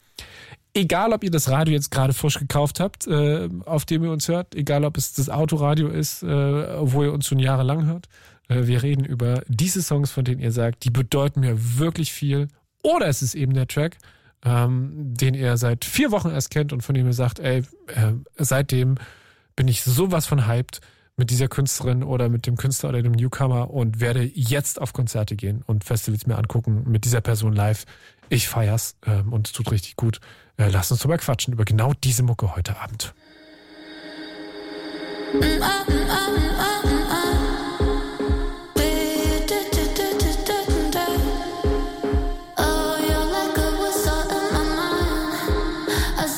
D: Egal, ob ihr das Radio jetzt gerade frisch gekauft habt, äh, auf dem ihr uns hört, egal, ob es das Autoradio ist, äh, wo ihr uns schon jahrelang hört, äh, wir reden über diese Songs, von denen ihr sagt, die bedeuten mir wirklich viel. Oder es ist eben der Track, ähm, den ihr seit vier Wochen erst kennt und von dem ihr sagt, ey, äh, seitdem bin ich sowas von hyped mit dieser Künstlerin oder mit dem Künstler oder dem Newcomer und werde jetzt auf Konzerte gehen und Festivals mir angucken mit dieser Person live. Ich feier's ähm, und es tut richtig gut. Äh, lasst uns drüber quatschen, über genau diese Mucke heute Abend.
C: Bitte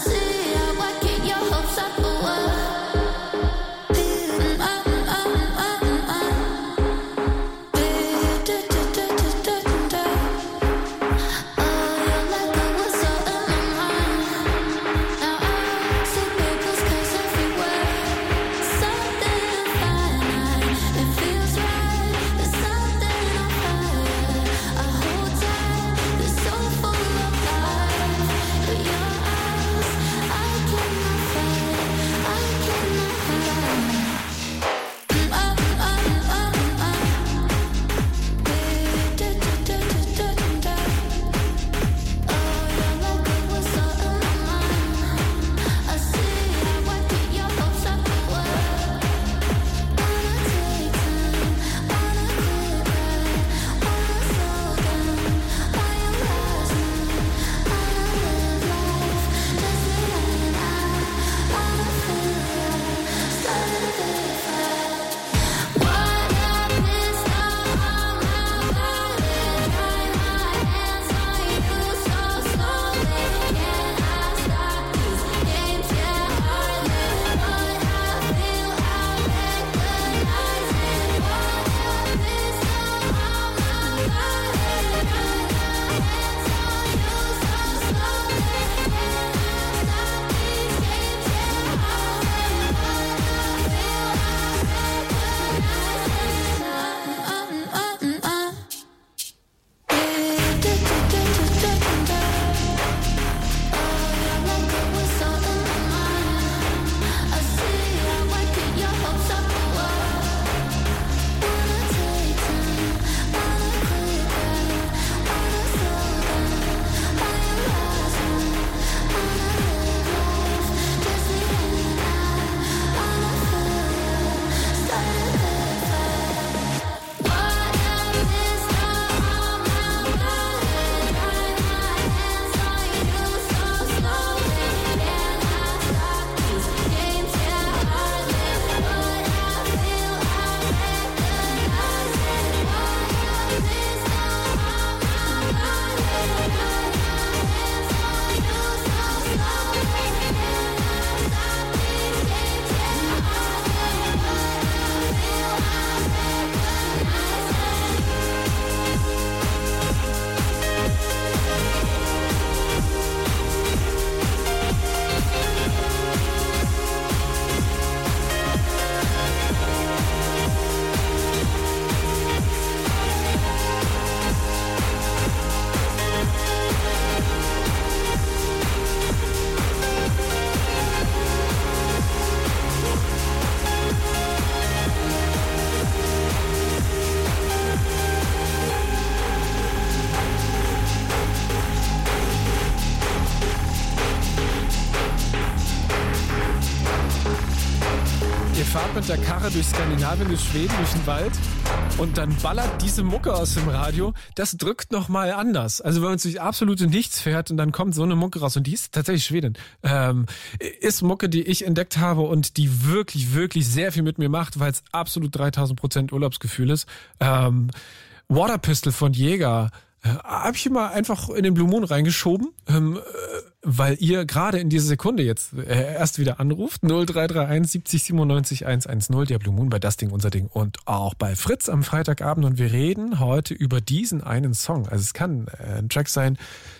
D: fahrt mit der Karre durch Skandinavien, durch Schweden, durch den Wald und dann ballert diese Mucke aus dem Radio. Das drückt nochmal anders. Also wenn man durch absolute Nichts fährt und dann kommt so eine Mucke raus und die ist tatsächlich Schwedin. Ähm, ist Mucke, die ich entdeckt habe und die wirklich, wirklich sehr viel mit mir macht, weil es absolut dreitausend Prozent Urlaubsgefühl ist. Ähm, Water Pistol von Jäger. Äh, hab ich immer einfach in den Blue Moon reingeschoben, ähm, weil ihr gerade in dieser Sekunde jetzt äh, erst wieder anruft. null drei drei eins siebzig siebenundneunzig hundertzehn, der Blue Moon bei Das Ding, unser Ding und auch bei Fritz am Freitagabend. Und wir reden heute über diesen einen Song. Also es kann äh, ein Track sein,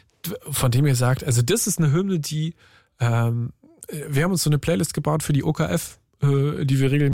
D: von dem ihr sagt, also das ist eine Hymne, die, ähm, wir haben uns so eine Playlist gebaut für die O K F, äh, die wir regelmäßig